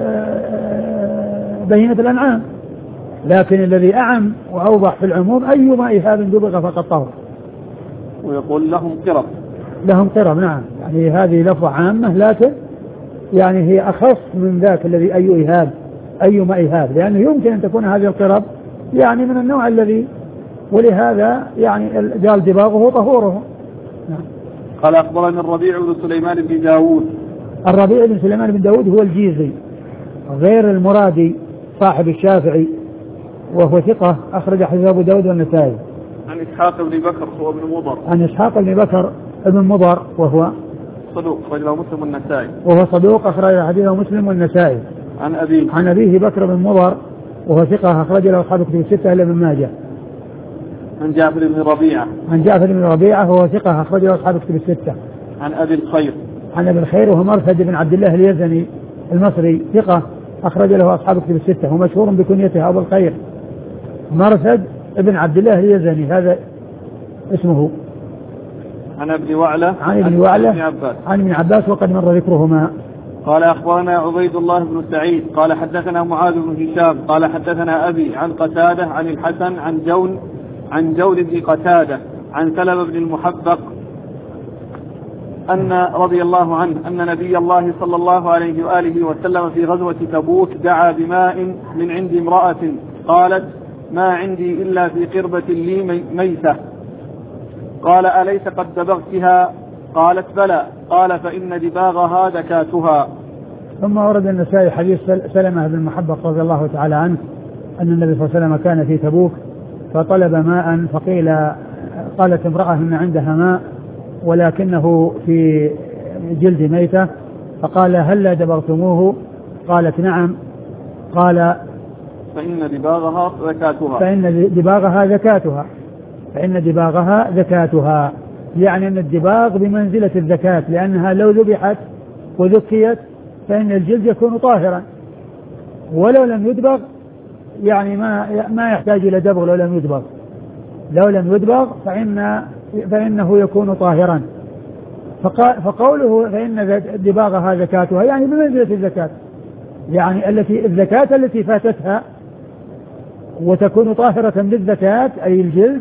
بهيمة الأنعام، لكن الذي أعم وأوضح في العموم أيما إيهاب دبغ فقد طهر. ويقول لهم قرب. لهم قرب، نعم، يعني هذه لفظة عامة، لكن يعني هي أخص من ذاك الذي أي إيهاب أيما إيهاب، لأنه يمكن أن تكون هذه القرب يعني من النوع الذي، ولهذا يعني قال دباغه طهوره. نعم. قال أخبرنا الربيع بن سليمان بن داود. الربيع بن سليمان بن داود هو الجيزي غير المرادي صاحب الشافعي، وهو ثقة أخرج حديث أبو داود والنسائي. عن إسحاق بن بكر هو ابن مضر. عن إسحاق بن بكر ابن مضر وهو صدوق أخرجه مسلم والنسائي. وهو صدوق أخرج حديثه مسلم والنسائي. عن أبيه عن أبيه بكر بن مضر وهو ثقة أخرج له أصحاب الكتب الستة إلا ابن ماجه. عن جعفر بن ربيعة. عن جعفر بن ربيعة وهو ثقة أخرج له أصحاب الكتب الستة. عن أبي الخير. عن أبي الخير وهو مرثد بن عبد الله اليزني المصري ثقة أخرج له أصحاب الكتب الستة، هو مشهور بكنيته أبو الخير، مرثد بن عبد الله اليزني هذا اسمه. عن ابن وعلة. عن ابن وعلة عن ابن عباس وقد مر ذكرهما. قال أخبرنا عبيد الله بن سعيد قال حدثنا معاذ بن هشام قال حدثنا أبي عن قتادة عن الحسن عن جون عن جون بن قتادة عن سلمة بن المحبق أن رضي الله عنه أن نبي الله صلى الله عليه وآله وسلم في غزوة تبوك دعا بماء من عند امرأة قالت ما عندي إلا في قربة لي ميتة. قال أليس قد دبغتها؟ قالت بلى. قال فإن دباغها ذكاتها. ثم ورد النسائي حديث سلمة بن المحبق رضي الله تعالى عنه أن النبي صلى الله عليه وسلم كان في تبوك فطلب ماء، فقيل قالت امرأة إن عندها ماء ولكنه في جلد ميتة، فقال هل دبغتموه؟ قالت نعم. قال فإن دباغها ذكاتها. فإن دباغها ذكاتها فإن دباغها ذكاتها يعني أن الدباغ بمنزلة الذكاة، لأنها لو ذبحت وذكيت فإن الجلد يكون طاهرا، ولو لم يدبغ يعني ما ما يحتاج إلى دبغ. لو لم يدبغ لو لم يدبغ فإن فإنه يكون طاهرا. فقوله فإن دباغها ذكاتها يعني بمنزلة الذكاة، يعني التي الذكاة التي فاتتها وتكون طاهرة بالذكاة أي الجلد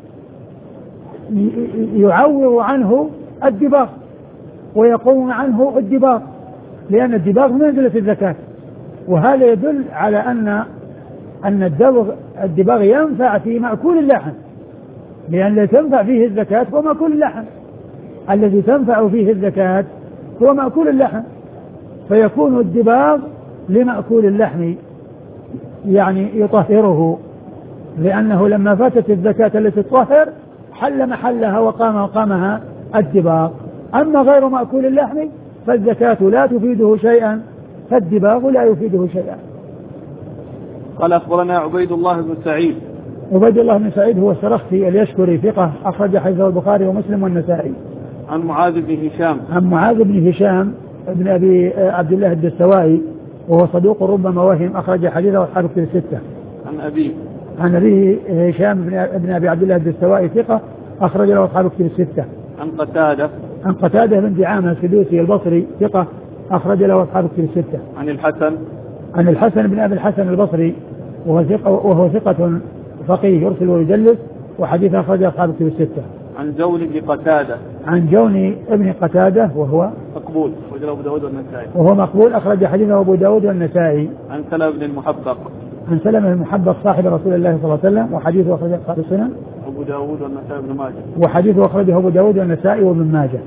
يعوض عنه الدباغ ويقوم عنه الدباغ، لأن الدباغ منزلة الذكاة. وهذا يدل على أن أن الدبغ الدباغ ينفع في مأكول اللحم، لأن الذي تنفع فيه الزكاة هو مأكول اللحم، الذي تنفع فيه الزكاة هو مأكول اللحم، فيكون الدباغ لمأكول اللحم يعني يطهره، لأنه لما فاتت الزكاة التي تطهر حل محلها وقام وقامها الدباغ. أما غير مأكول اللحم فالزكاة لا تفيده شيئا، فالدباغ لا يفيده شيئا. قال أخبرنا عبيد الله بن سعيد. عبيد الله بن سعيد هو السرخسي اليشكري ثقة أخرج حديثه البخاري ومسلم والنسائي. عن معاذ بن هشام. عن معاذ بن هشام ابن أبي عبد الله الدستوائي وهو صدوق ربما وهم أخرج حديثه أصحاب الكتب الستة. عن أبيه. عن أبيه هشام بن أبي عبد الله الدستوائي ثقة أخرج له أصحاب الكتب الستة. عن قتادة. عن قتادة بن دعامة السدوسي البصري ثقة أخرج له أصحاب الكتب الستة. عن الحسن. عن الحسن بن أبي الحسن البصري وهو ثقة وهو ثقة فقيه يرسل ويدلس وحديثه أخرج أصحاب الكتب الستة. عن جون بن قتادة. عن جون ابن قتادة وهو مقبول أخرجه أبو داود والنسائي. وهو مقبول أخرج حديثه أبو داود والنسائي. عن سلمة بن المحبق. عن سلمة بن المحبق صاحب رسول الله صلى الله عليه وسلم وحديثه أخرجه أصحاب السنن. أبو داود والنسائي بن ماجه. وحديثه أخرجه أبو داود والنسائي وابن ماجه.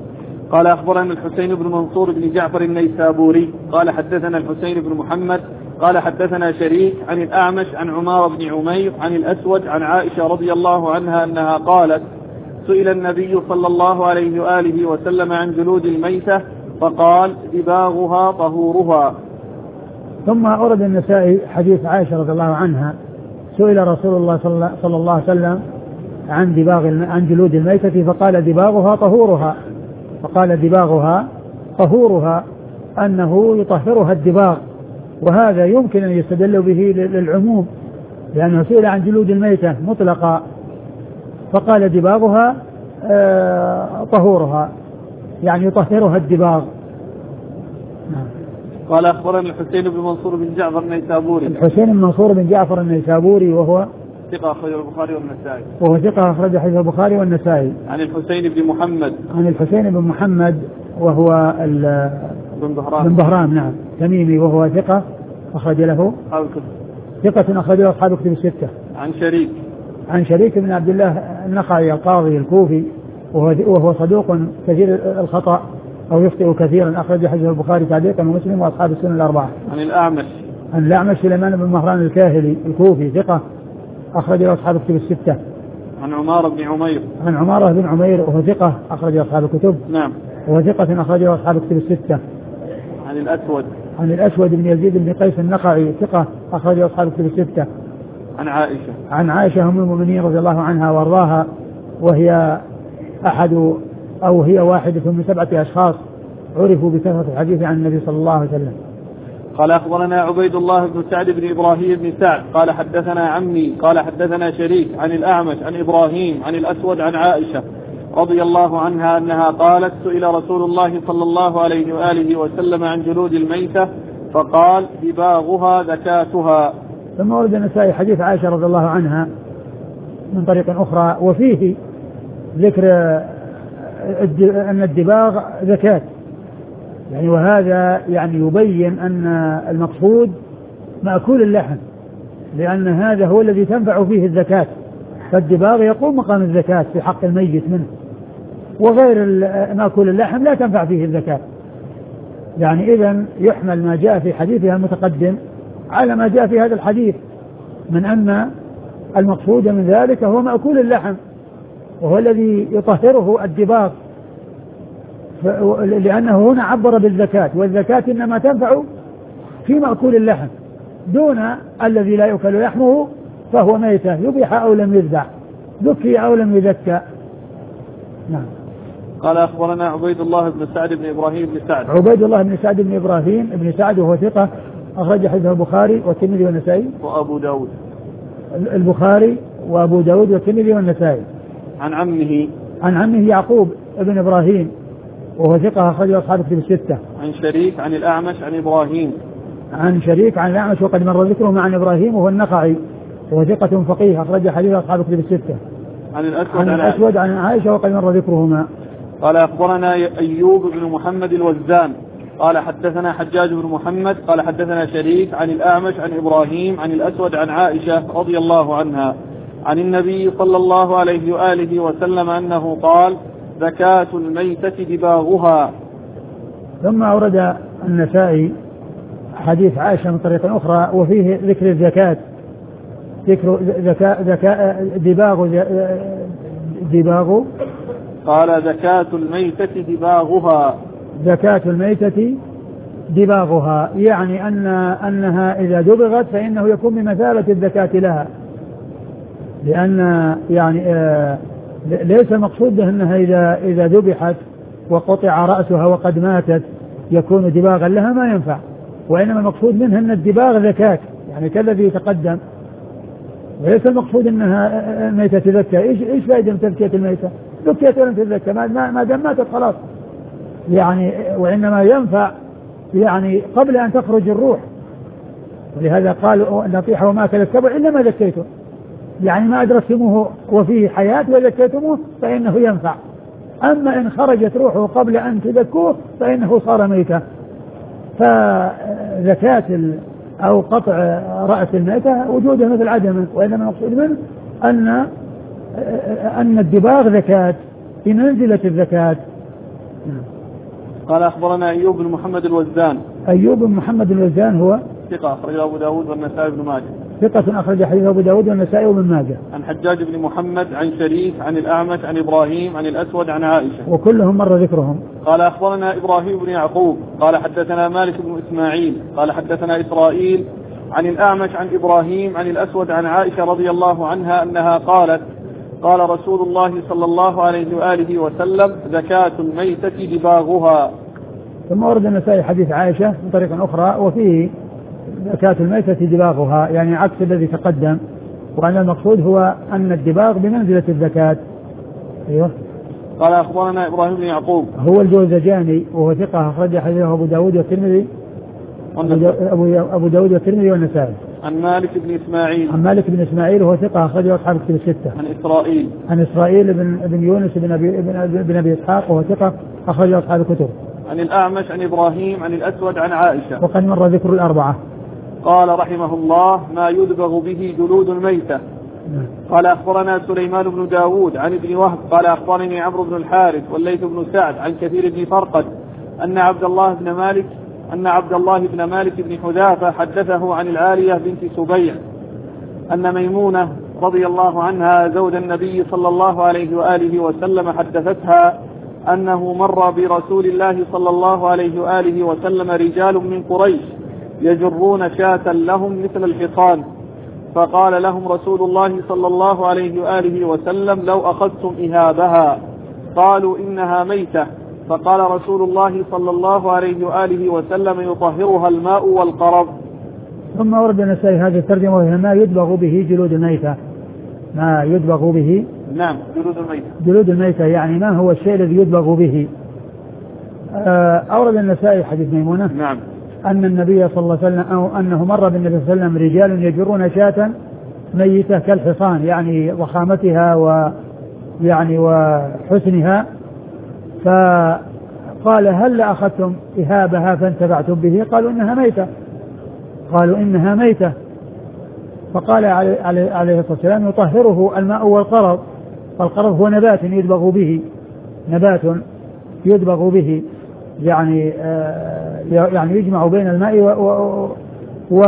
قال أخبرنا الحسين بن منصور بن جعفر النيسابوري قال حدثنا الحسين بن محمد قال حدثنا شريك عن الأعمش عن عمار بن عمير عن الأسود عن عائشة رضي الله عنها أنها قالت سئل النبي صلى الله عليه وآله وسلم عن جلود الميتة فقال دباغها طهورها. ثم أورد النسائي حديث عائشة رضي الله عنها سئل رسول الله صلى الله عليه وسلم عن دباغ عن جلود الميتة فقال دباغها طهورها فقال دباغها طهورها أنه يطهرها الدباغ، وهذا يمكن أن يستدل به للعموم لأنه سئل عن جلود الميتة مطلقا فقال دباغها آه طهورها يعني يطهرها الدباغ. قال أخبرنا الحسين بن منصور بن جعفر النيسابوري. الحسين بن منصور بن جعفر النيسابوري وهو ثقة أخرج البخاري والنسائي. وهو ثقة أخرج حديث البخاري والنسائي. عن الحسين بن محمد. عن الحسين بن محمد وهو بن بهرام. بن بهرام نعم تميمي وهو ثقة أخرج له ثقة أخرج له أصحاب كتب الستة. عن شريك. عن شريك بن عبد الله النخعي القاضي الكوفي وهو وهو صدوق كثير الخطأ أو يخطئ كثيرا أخرج حديث البخاري تعليقا ومسلم وأصحاب السنن الأربعة. عن الأعمش. عن الأعمش سليمان بن مهران الكاهلي الكوفي ثقة أخرج له أصحاب الكتب الستة. عن عمارة بن عمير. عن عمارة بن عمير وهو ثقة أخرج له أصحاب الكتب. نعم. وهو ثقة أخرج له أصحاب الكتب الستة. عن الأسود. عن الأسود بن يزيد بن قيس النقعي ثقة أخرج له أصحاب الكتب الستة. عن عائشة. عن عائشة أم المؤمنين رضي الله عنها وارضاها وهي أحد أو هي واحدة من سبعة أشخاص عرفوا بكثرة الحديث عن النبي صلى الله عليه وسلم. قال أخبرنا عبيد الله بن سعد بن إبراهيم بن سعد قال حدثنا عمي قال حدثنا شريك عن الأعمش عن إبراهيم عن الأسود عن عائشة رضي الله عنها أنها قالت سئل رسول الله صلى الله عليه وآله وسلم عن جلود الميتة فقال دباغها ذكاتها. ثم ورد النسائي حديث عائشة رضي الله عنها من طريق أخرى وفيه ذكر أن الدباغ زكاة يعني وهذا يعني يبين أن المقصود مأكول اللحم لأن هذا هو الذي تنفع فيه الزكاة فالدباغ يقوم مقام الزكاة في حق الميت منه وغير مأكول اللحم لا تنفع فيه الزكاة يعني إذن يحمل ما جاء في حديثها المتقدم على ما جاء في هذا الحديث من أن المقصود من ذلك هو مأكول اللحم وهو الذي يطهره الدباغ لأنه هنا عبر بالزكاة والزكاة إنما تنفع في مأكول اللحم دون الذي لا يؤكل لحمه فهو ميتة يبيح أو لم يذبح ذكي أو لم يذكى. نعم. قال أخبرنا عبيد الله بن سعد بن إبراهيم بن سعد. عبيد الله بن سعد بن إبراهيم بن سعد وهو ثقة أخرج حديثه البخاري والترمذي والنسائي وأبو داود. البخاري وأبو داود والترمذي والنسائي. عن عمه. عن عمه يعقوب ابن إبراهيم وهو ثقة أخرج أصحاب الكتب الستة. عن شريك عن الأعمش عن إبراهيم. عن شريك عن الأعمش وقد مر ذكره مع إبراهيم وهو النخعي وهو ثقة فقيه أخرج حديث أصحاب الكتب الستة. عن الأسود عن الأسود عن عائشة وقد مر ذكرهما. قال أخبرنا أيوب بن محمد الوزان قال حدثنا حجاج بن محمد قال حدثنا شريك عن الأعمش عن إبراهيم عن الأسود عن عائشة رضي الله عنها عن النبي صلى الله عليه وآله وسلم أنه قال زكاة الميتة دباغها. ثم أورد النسائي حديث عائشة من طريق أخرى وفيه ذكر الزكاة ذكر زكاة زكاة دباغ دباغ قال زكاة الميتة دباغها زكاة الميتة دباغها يعني أن أنها إذا دبغت فإنه يكون بمثابة الزكاة لها لأن يعني آه ليس المقصود أنها إذا إذا ذبحت وقطع رأسها وقد ماتت يكون دباغا لها ما ينفع وإنما المقصود منها أن الدباغ زكاة يعني كالذي يتقدم وليس المقصود أنها ميتة تذكى. إيش إيش فائدة من تذكية الميتة؟ ذكيت ولم تذكى ما ما دام ماتت خلاص يعني وإنما ينفع يعني قبل أن تخرج الروح ولهذا قالوا نطيح وما أكل السبع إلا ما ذكيته يعني ما أدركتموه وفيه حياة وذكيتموه فإنه ينفع أما إن خرجت روحه قبل أن تذكوه فإنه صار ميتا. فزكاة أو قطع رأس الميتة وجوده مثل عدمه وإنما المقصود منه أن أن الدباغ زكاة في منزلة الزكاة. قال أخبرنا أيوب بن محمد الوزان. أيوب بن محمد الوزان هو ثقة أخرجه أبو داود والنسائي بن ماجه. ثقة أخرج حديث أبو داود والنسائي وابن ماجه. عن حجاج بن محمد عن شريك عن الأعمش عن إبراهيم عن الأسود عن عائشة وكلهم مر ذكرهم. قال أخبرنا إبراهيم بن يعقوب قال حدثنا مالك بن إسماعيل قال حدثنا إسرائيل عن الأعمش عن إبراهيم عن الأسود عن عائشة رضي الله عنها أنها قالت قال رسول الله صلى الله عليه وآله وسلم زكاة الميتة دباغها. ثم ورد النسائي حديث عائشة من طريق أخرى وفيه زكاة الميتة دباغها يعني عكس الذي تقدم وأن المقصود هو أن الدباغ بمنزلة الزكاة. أيوه. قال أخبرنا إبراهيم بن يعقوب هو الجوزجاني وهو ثقة أخرج حديثه أبو داود والترمذي أبو داود والترمذي والنسائي. عن مالك بن إسماعيل عن مالك بن إسماعيل وهو ثقة أخرجه أصحاب الكتب الستة. عن إسرائيل عن إسرائيل بن, بن يونس بن أبي, بن, بن أبي إسحاق وهو ثقة أخرجه أصحاب الكتب. عن الأعمش عن إبراهيم عن الأسود عن عائشة. وقد مر ذكر الأربعة. قال رحمه الله ما يدبغ به جلود الميتة. قال أخبرنا سليمان بن داود عن ابن وهب قال أخبرني عمرو بن الحارث والليث بن سعد عن كثير بن فرقد أن عبد الله بن مالك أن عبد الله بن مالك بن حذافة حدثه عن العالية بنت سبيع أن ميمونة رضي الله عنها زوج النبي صلى الله عليه وآله وسلم حدثتها أنه مر برسول الله صلى الله عليه وآله وسلم رجال من قريش يجرون شاة لهم مثل الحصان فقال لهم رسول الله صلى الله عليه وآله وسلم لو أخذتم إهابها قالوا إنها ميتة فقال رسول الله صلى الله عليه وآله وسلم يطهرها الماء والقرض. ثم ورد النسائي هذه الترجمة وهي ما يدبغ به جلود الميتة. ما يدبغ به نعم جلود الميتة جلود الميتة يعني ما هو الشيء الذي يدبغ به. أورد النسائي حديث ميمونة نعم أن النبي صلى الله عليه وسلم أو أنه مر بالنبي صلى الله عليه وسلم رجال يجرون شاة ميتة كالحصان يعني ضخامتها ويعني وحسنها فقال هل أخذتم إهابها فانتفعتم به قالوا إنها ميتة قالوا إنها ميتة فقال عليه الصلاة والسلام يطهره الماء والقرض. والقرض هو نبات يدبغ به نبات يدبغ به يعني آه يعني يجمع بين الماء و و و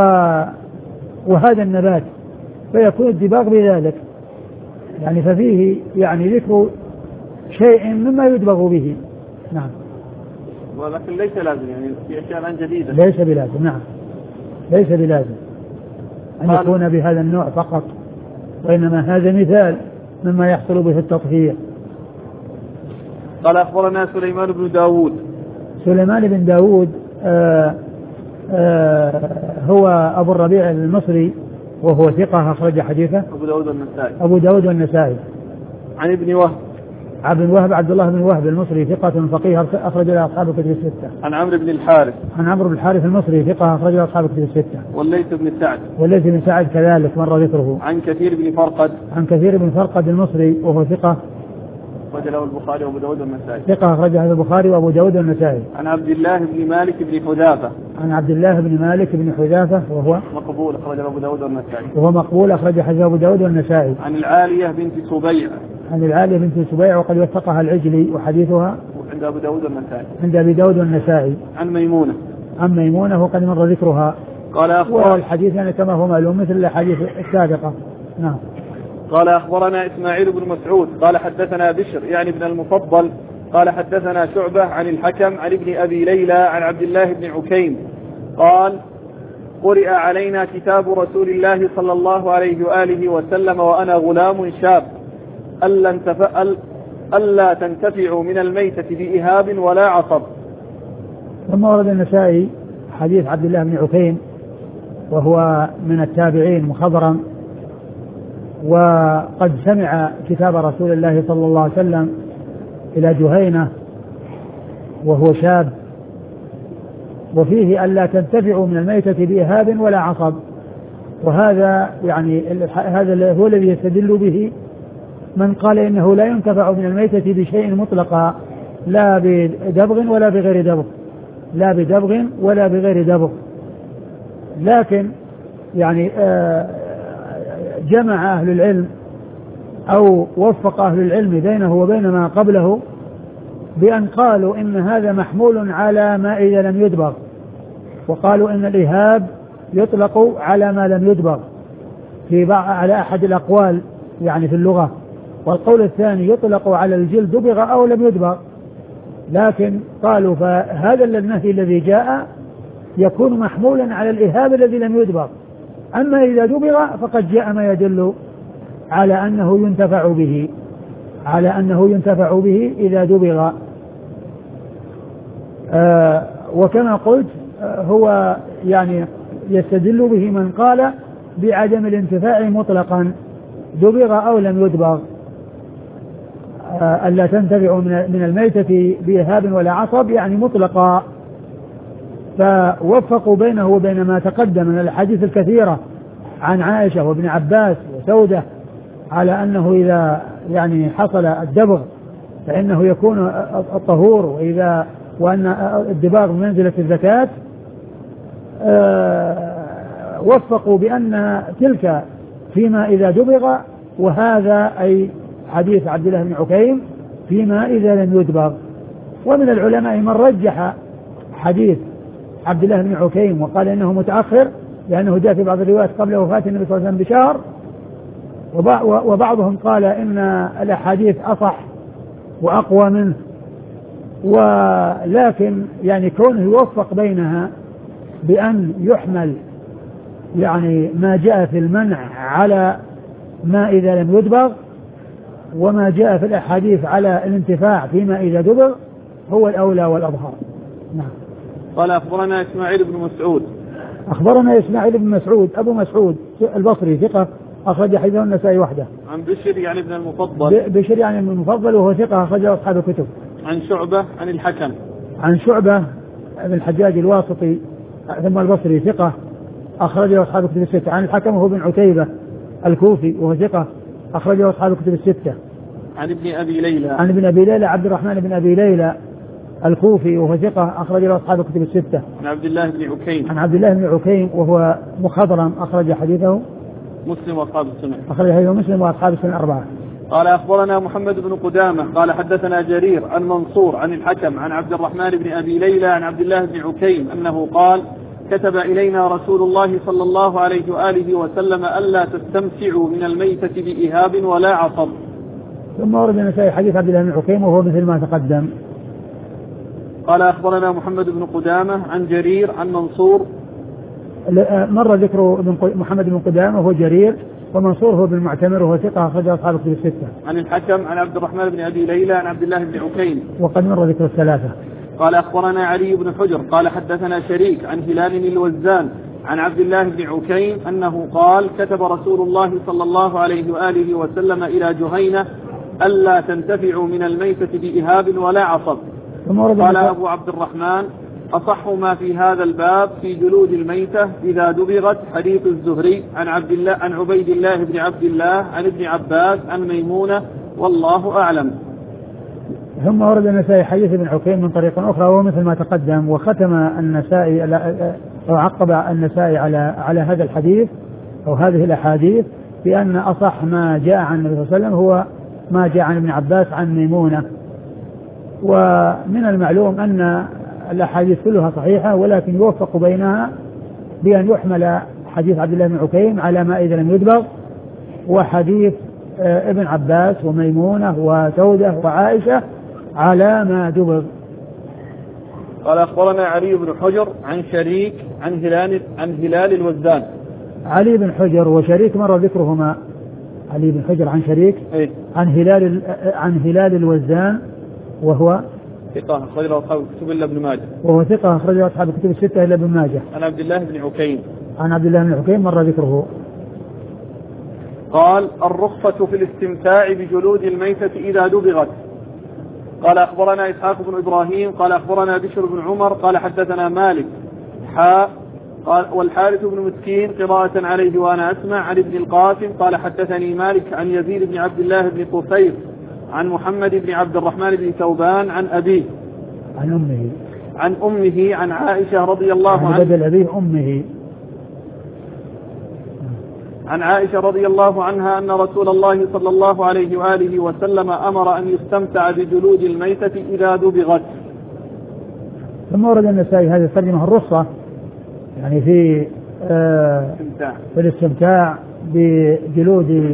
وهذا النبات فيكون الدباغ بذلك يعني ففيه يعني ذكر شيء مما يدبغ به. نعم ولكن ليس لازم يعني في أشياء جديدة ليس بلازم. نعم ليس بلازم أن يكون بهذا النوع فقط وإنما هذا مثال مما يحصل به التطهير. قال أخبرنا سليمان بن داود سليمان بن داود آآ آآ هو أبو الربيع المصري وهو ثقة أخرج حديثه أبو داود والنسائي أبو داود والنسائي. عن ابن وهب عبد وهب عبد الله بن وهب المصري ثقة فقيه أخرج له أصحاب الكتب الستة. عن عمرو بن الحارث عن عمرو بن الحارث المصري ثقة أخرج له أصحاب الكتب الستة. والليث بن سعد والليث بن سعد كذلك مر ذكره. عن كثير بن فرقد عن كثير بن فرقد المصري وهو ثقة أخرج له البخاري وأبو داود والنسائي. ثقة أخرج له البخاري وأبو داود والنسائي. عن عبد الله بن مالك بن حذافة عن عبد الله بن مالك بن حذافة وهو مقبول أخرج له أبو داود والنسائي. وهو مقبول أخرج حديث أبو داود والنسائي. عن العالية بنت سبيع عن العالية بنت سبيع وقد وثقها العجلي وحديثها عند أبو داود والنسائي. عند أبي داود والنسائي. عن ميمونة عن ميمونة وقد مر ذكرها. قال أخبر والحديث يعني كما هو معلوم مثل الحديث السابقة. نعم. قال أخبرنا إسماعيل بن مسعود قال حدثنا بشر يعني ابن المفضل قال حدثنا شعبة عن الحكم عن ابن أبي ليلى عن عبد الله بن عكيم قال قرئ علينا كتاب رسول الله صلى الله عليه وآله وسلم وأنا غلام شاب ألا, انتفأ ألا تنتفعوا من الميتة بإهاب ولا عصب. ثم ورد النسائي حديث عبد الله بن عكيم وهو من التابعين مخضرم وقد سمع كتاب رسول الله صلى الله عليه وسلم إلى جهينة وهو شاب وفيه ألا تنتفعوا من الميتة بإهاب ولا عصب. وهذا يعني هذا هو الذي يستدل به من قال إنه لا ينتفع من الميتة بشيء مطلقا لا بدبغ ولا بغير دبغ لا بدبغ ولا بغير دبغ. لكن يعني جمع أهل العلم أو وفق أهل العلم بينه وبين ما قبله بأن قالوا إن هذا محمول على ما إذا لم يدبغ وقالوا إن الإهاب يطلق على ما لم يدبغ في بعض على أحد الأقوال يعني في اللغة، والقول الثاني يطلق على الجلد دبغ أو لم يدبغ. لكن قالوا فهذا النهي الذي جاء يكون محمولا على الإهاب الذي لم يدبغ، أما إذا دبغ فقد جاء ما يدل على أنه ينتفع به على أنه ينتفع به إذا دبغ. آه وكما قلت آه هو يعني يستدل به من قال بعدم الانتفاع مطلقا دبغ أو لم يدبغ، آه ألا تنتفع من الميتة بإهاب ولا عصب يعني مطلقا. فوفقوا بينه وبين ما تقدم من الأحاديث الكثيرة عن عائشة وابن عباس وسودة على أنه إذا يعني حصل الدبغ فإنه يكون الطهور، وإذا وأن الدباغ منزلة الزكاة. أه وفقوا بأن تلك فيما إذا دبغ، وهذا أي حديث عبد الله بن عكيم فيما إذا لم يدبغ. ومن العلماء من رجح حديث عبد الله بن عكيم وقال إنه متأخر لأنه جاء في بعض الروايات قبل وفاة النبي صلى الله عليه وسلم بشهر، وبعضهم قال إن الأحاديث أصح وأقوى منه. ولكن يعني كونه يوفق بينها بأن يحمل يعني ما جاء في المنع على ما إذا لم يدبغ، وما جاء في الأحاديث على الانتفاع فيما إذا دبغ هو الأولى والأظهر. نعم. قال أخبرنا إسماعيل بن مسعود. أخبرنا إسماعيل بن مسعود أبو مسعود البصري ثقة أخرج حديثه النسائي وحده. عن بشر يعني ابن المفضل. بشر يعني ابن المفضل وهو ثقة أخرجه أصحاب الكتب. عن شعبة عن الحكم. عن شعبة بن الحجاج الواسطي ثم البصري ثقة أخرجه أصحاب الكتب الستة. عن الحكم وهو بن عتيبة الكوفي وهو ثقة أخرجه أصحاب الكتب الستة. عن ابن أبي ليلى. عن ابن أبي ليلى عبد الرحمن بن أبي ليلى الكوفي وهو ثقة أخرج له أصحاب الكتب الستة. عن عبد الله بن عكيم. عن عبد الله بن عكيم وهو مخضرم أخرج حديثه مسلم وأصحاب السنة. أخرج حديثه مسلم وأصحاب السنة أربعة. قال أخبرنا محمد بن قدامة قال حدثنا جرير عن منصور عن الحكم عن عبد الرحمن بن أبي ليلى عن عبد الله بن عكيم أنه قال كتب إلينا رسول الله صلى الله عليه وآله وسلم ألا تستمتعوا من الميتة بإهاب ولا عصب. ثم ورد النسائي حديث عبد الله بن عكيم وهو مثل ما تقدم. قال أخبرنا محمد بن قدامة عن جرير عن منصور. مر ذكر محمد بن قدامة وهو جرير، ومنصور هو بن المعتمر وهو ثقة أخرج أصحاب الكتب الستة. عن الحكم عن عبد الرحمن بن أبي ليلى عن عبد الله بن عكيم وقد مر ذكر الثلاثة. قال أخبرنا علي بن حجر قال حدثنا شريك عن هلال الوزان عن عبد الله بن عكيم أنه قال كتب رسول الله صلى الله عليه وآله وسلم إلى جهينة ألا تنتفعوا من الميتة بإهاب ولا عصب. قال أبو عبد الرحمن أصح ما في هذا الباب في جلود الميتة إذا دبغت حديث الزهري عن عبد الله عن عبيد الله بن عبد الله عن ابن عباس عن ميمونة والله أعلم. ثم ورد النسائي حديث ابن عكيم من طريق أخرى وهو مثل ما تقدم، وختم النسائي أو عقب النسائي على على هذا الحديث أو هذه الأحاديث بأن أصح ما جاء عن النبي صلى الله عليه وسلم هو ما جاء عن ابن عباس عن ميمونة. ومن المعلوم أن الأحاديث كلها صحيحة، ولكن يوفق بينها بأن يحمل حديث عبد الله بن عكيم على ما إذا لم يدبغ، وحديث ابن عباس وميمونة وسودة وعائشة على ما دبغ. قال أخبرنا علي بن حجر عن شريك عن هلال عن هلال الوزان. علي بن حجر وشريك مر ذكرهما. علي بن حجر عن شريك إيه؟ عن هلال عن هلال الوزان وهو ثقة أخرجه أصحاب الكتب إلا ابن ماجه. وهو ثقة أخرجه أصحاب الكتب الستة إلا ابن ماجه. عن عبد الله بن عكيم. عن عبد الله بن عكيم مر ذكره. قال الرخصة في الاستمتاع بجلود الميتة إذا دبغت. قال أخبرنا إسحاق بن إبراهيم قال أخبرنا بشر بن عمر قال حدثنا مالك حاء قال والحارث بن مسكين قراءة عليه وأنا أسمع عن ابن القاسم قال حدثني مالك عن يزيد بن عبد الله بن قفير عن محمد بن عبد الرحمن بن ثوبان عن أبيه عن أمه عن أمه عن عائشة رضي الله عنها بدل أبيه أمه عن عائشة رضي الله عنها أن رسول الله صلى الله عليه وآله وسلم أمر أن يستمتع بجلود الميتة إذا دبغت. ثم ورد النسائي هذه الترجمة الرخصة يعني في في الاستمتاع بجلود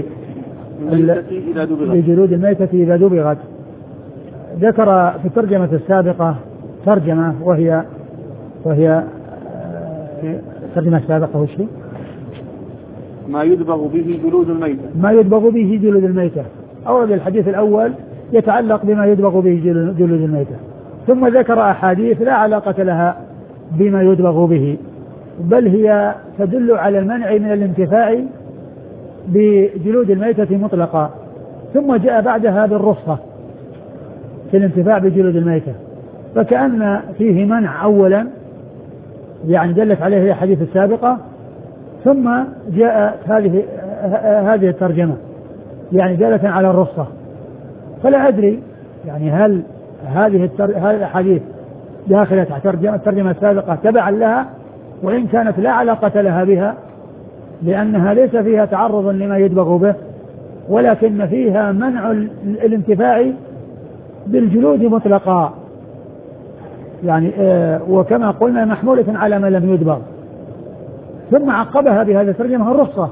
بجلود الميتة إذا دبغت. ذكر في الترجمة السابقة ترجمة وهي وهي الترجمة السابقة وش هي؟ ما يدبغ به جلود الميتة ما يدبغ به جلود الميتة. أورد الحديث الأول يتعلق بما يدبغ به جلود الميتة، ثم ذكر أحاديث لا علاقة لها بما يدبغ به، بل هي تدل على المنع من الانتفاع بجلود الميتة مطلقا، ثم جاء بعدها بالرخصة في الانتفاع بجلود الميتة، فكأن فيه منع أولا يعني دلت عليه الأحاديث السابقة، ثم جاء هذه هذه الترجمة يعني دالة على الرخصة. فلا أدري يعني هل هذه الأحاديث داخلة تحت الترجمة السابقة تبعا لها، وإن كانت لا علاقة لها بها لأنها ليس فيها تعرض لما يدبغ به، ولكن فيها منع الانتفاع بالجلود مطلقا يعني آه وكما قلنا محمولة على ما لم يدبغ، ثم عقبها بهذا الترجمة الرخصة.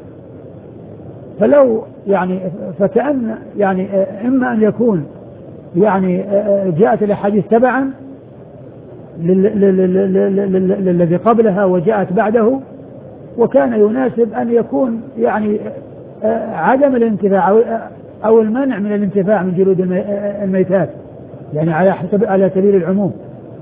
فلو يعني فكأن يعني آه إما أن يكون يعني آه جاءت الأحاديث تبعا للذي قبلها وجاءت بعده، وكان يناسب أن يكون يعني آه عدم الانتفاع أو المنع من الانتفاع من جلود الميتات يعني على حسب على سبيل العموم.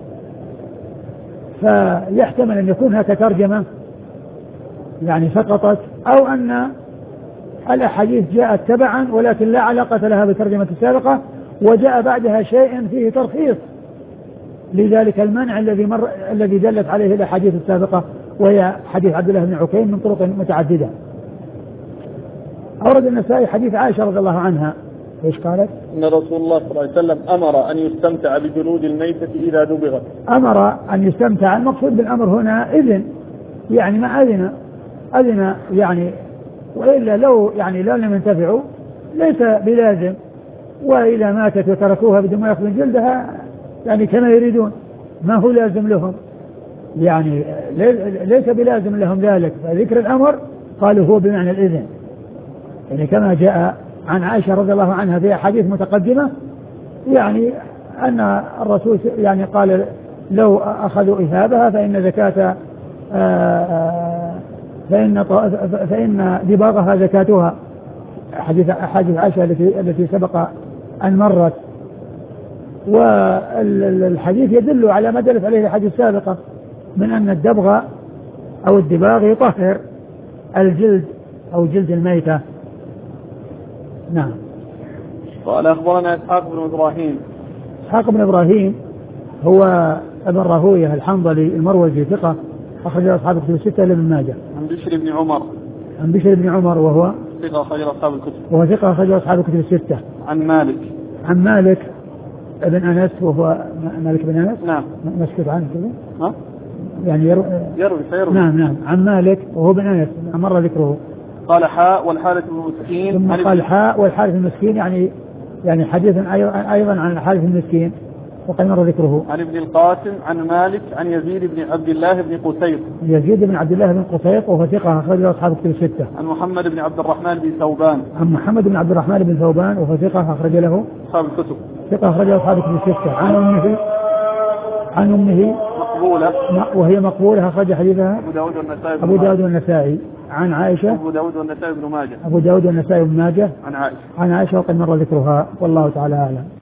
فيحتمل أن يكون هكذا ترجمة يعني سقطت، أو أن الأحاديث جاءت تبعا ولكن لا علاقة لها بالترجمة السابقة، وجاء بعدها شيء فيه ترخيص لذلك المنع الذي مر الذي دلت عليه الأحاديث السابقة، وهي حديث عبد الله بن عكيم من طرق متعددة. أورد النسائي حديث عائشة رضي الله عنها، ايش قالت؟ ان رسول الله صلى الله عليه وسلم امر ان يستمتع بجلود الميتة اذا دبغت. امر ان يستمتع، المقصود بالامر هنا اذن، يعني ما اذن اذن يعني، والا لو يعني لو لم ينتفعوا ليس بلازم، واذا ماتت وتركوها بدون ما ياخذون جلدها يعني كما يريدون ما هو لازم لهم، يعني ليس بلازم لهم ذلك. فذكر الامر قالوا هو بمعنى الاذن، يعني كما جاء عن عائشة رضي الله عنها في أحاديث متقدمة يعني أن الرسول يعني قال لو أخذوا إهابها فإن زكاة فإن فإن دباغها زكاتها، حديث حديث عائشة التي التي سبق أن مرت. والحديث يدل على ما دلت عليه الحديث السابقة من أن الدبغ أو الدباغ يطهر الجلد أو جلد الميتة. نعم. قال أخبرنا إسحاق بن إبراهيم. إسحاق بن إبراهيم هو ابن راهوية الحنظلي المروزي ثقة أخرج أصحاب الكتب الستة إلا ابن ماجه. عن بشر بن عمر. عن بشر بن عمر وهو ثقة أخرج أصحاب الكتب. وهو ثقة أخرج أصحاب الكتب الستة. عن مالك. عن مالك ابن أنس وهو مالك بن أنس. نعم. مسكت عنه كذا. ها؟ يعني يروي يروي فيروي. نعم نعم. عن مالك وهو بن أنس مر ذكره. قال حاء والحارث المسكين. ثم قال حاء والحارث المسكين يعني يعني حديثا أيضا عن الحارث المسكين وقد مر ذكره. عن ابن القاسم عن مالك عن يزيد بن عبد الله بن قسيط. يزيد بن عبد الله بن قسيط وهو ثقة أخرج أصحاب الكتب الستة. عن محمد بن عبد الرحمن بن ثوبان. عن محمد بن عبد الرحمن بن ثوبان وهو ثقة أخرج له أصحاب الكتب. ثقة أخرج أصحاب الكتب الستة. عن أمه عن أمه مقبولة وهي مقبولة أخرج حديثها أبو داود والنسائي. أبو داود والنسائي. عن عائشة أبو داود والنسائي بن ماجه. أبو داود والنسائي بن ماجه. عن عائشة. عن عائشة وقد مر ذكرها والله تعالى أعلم.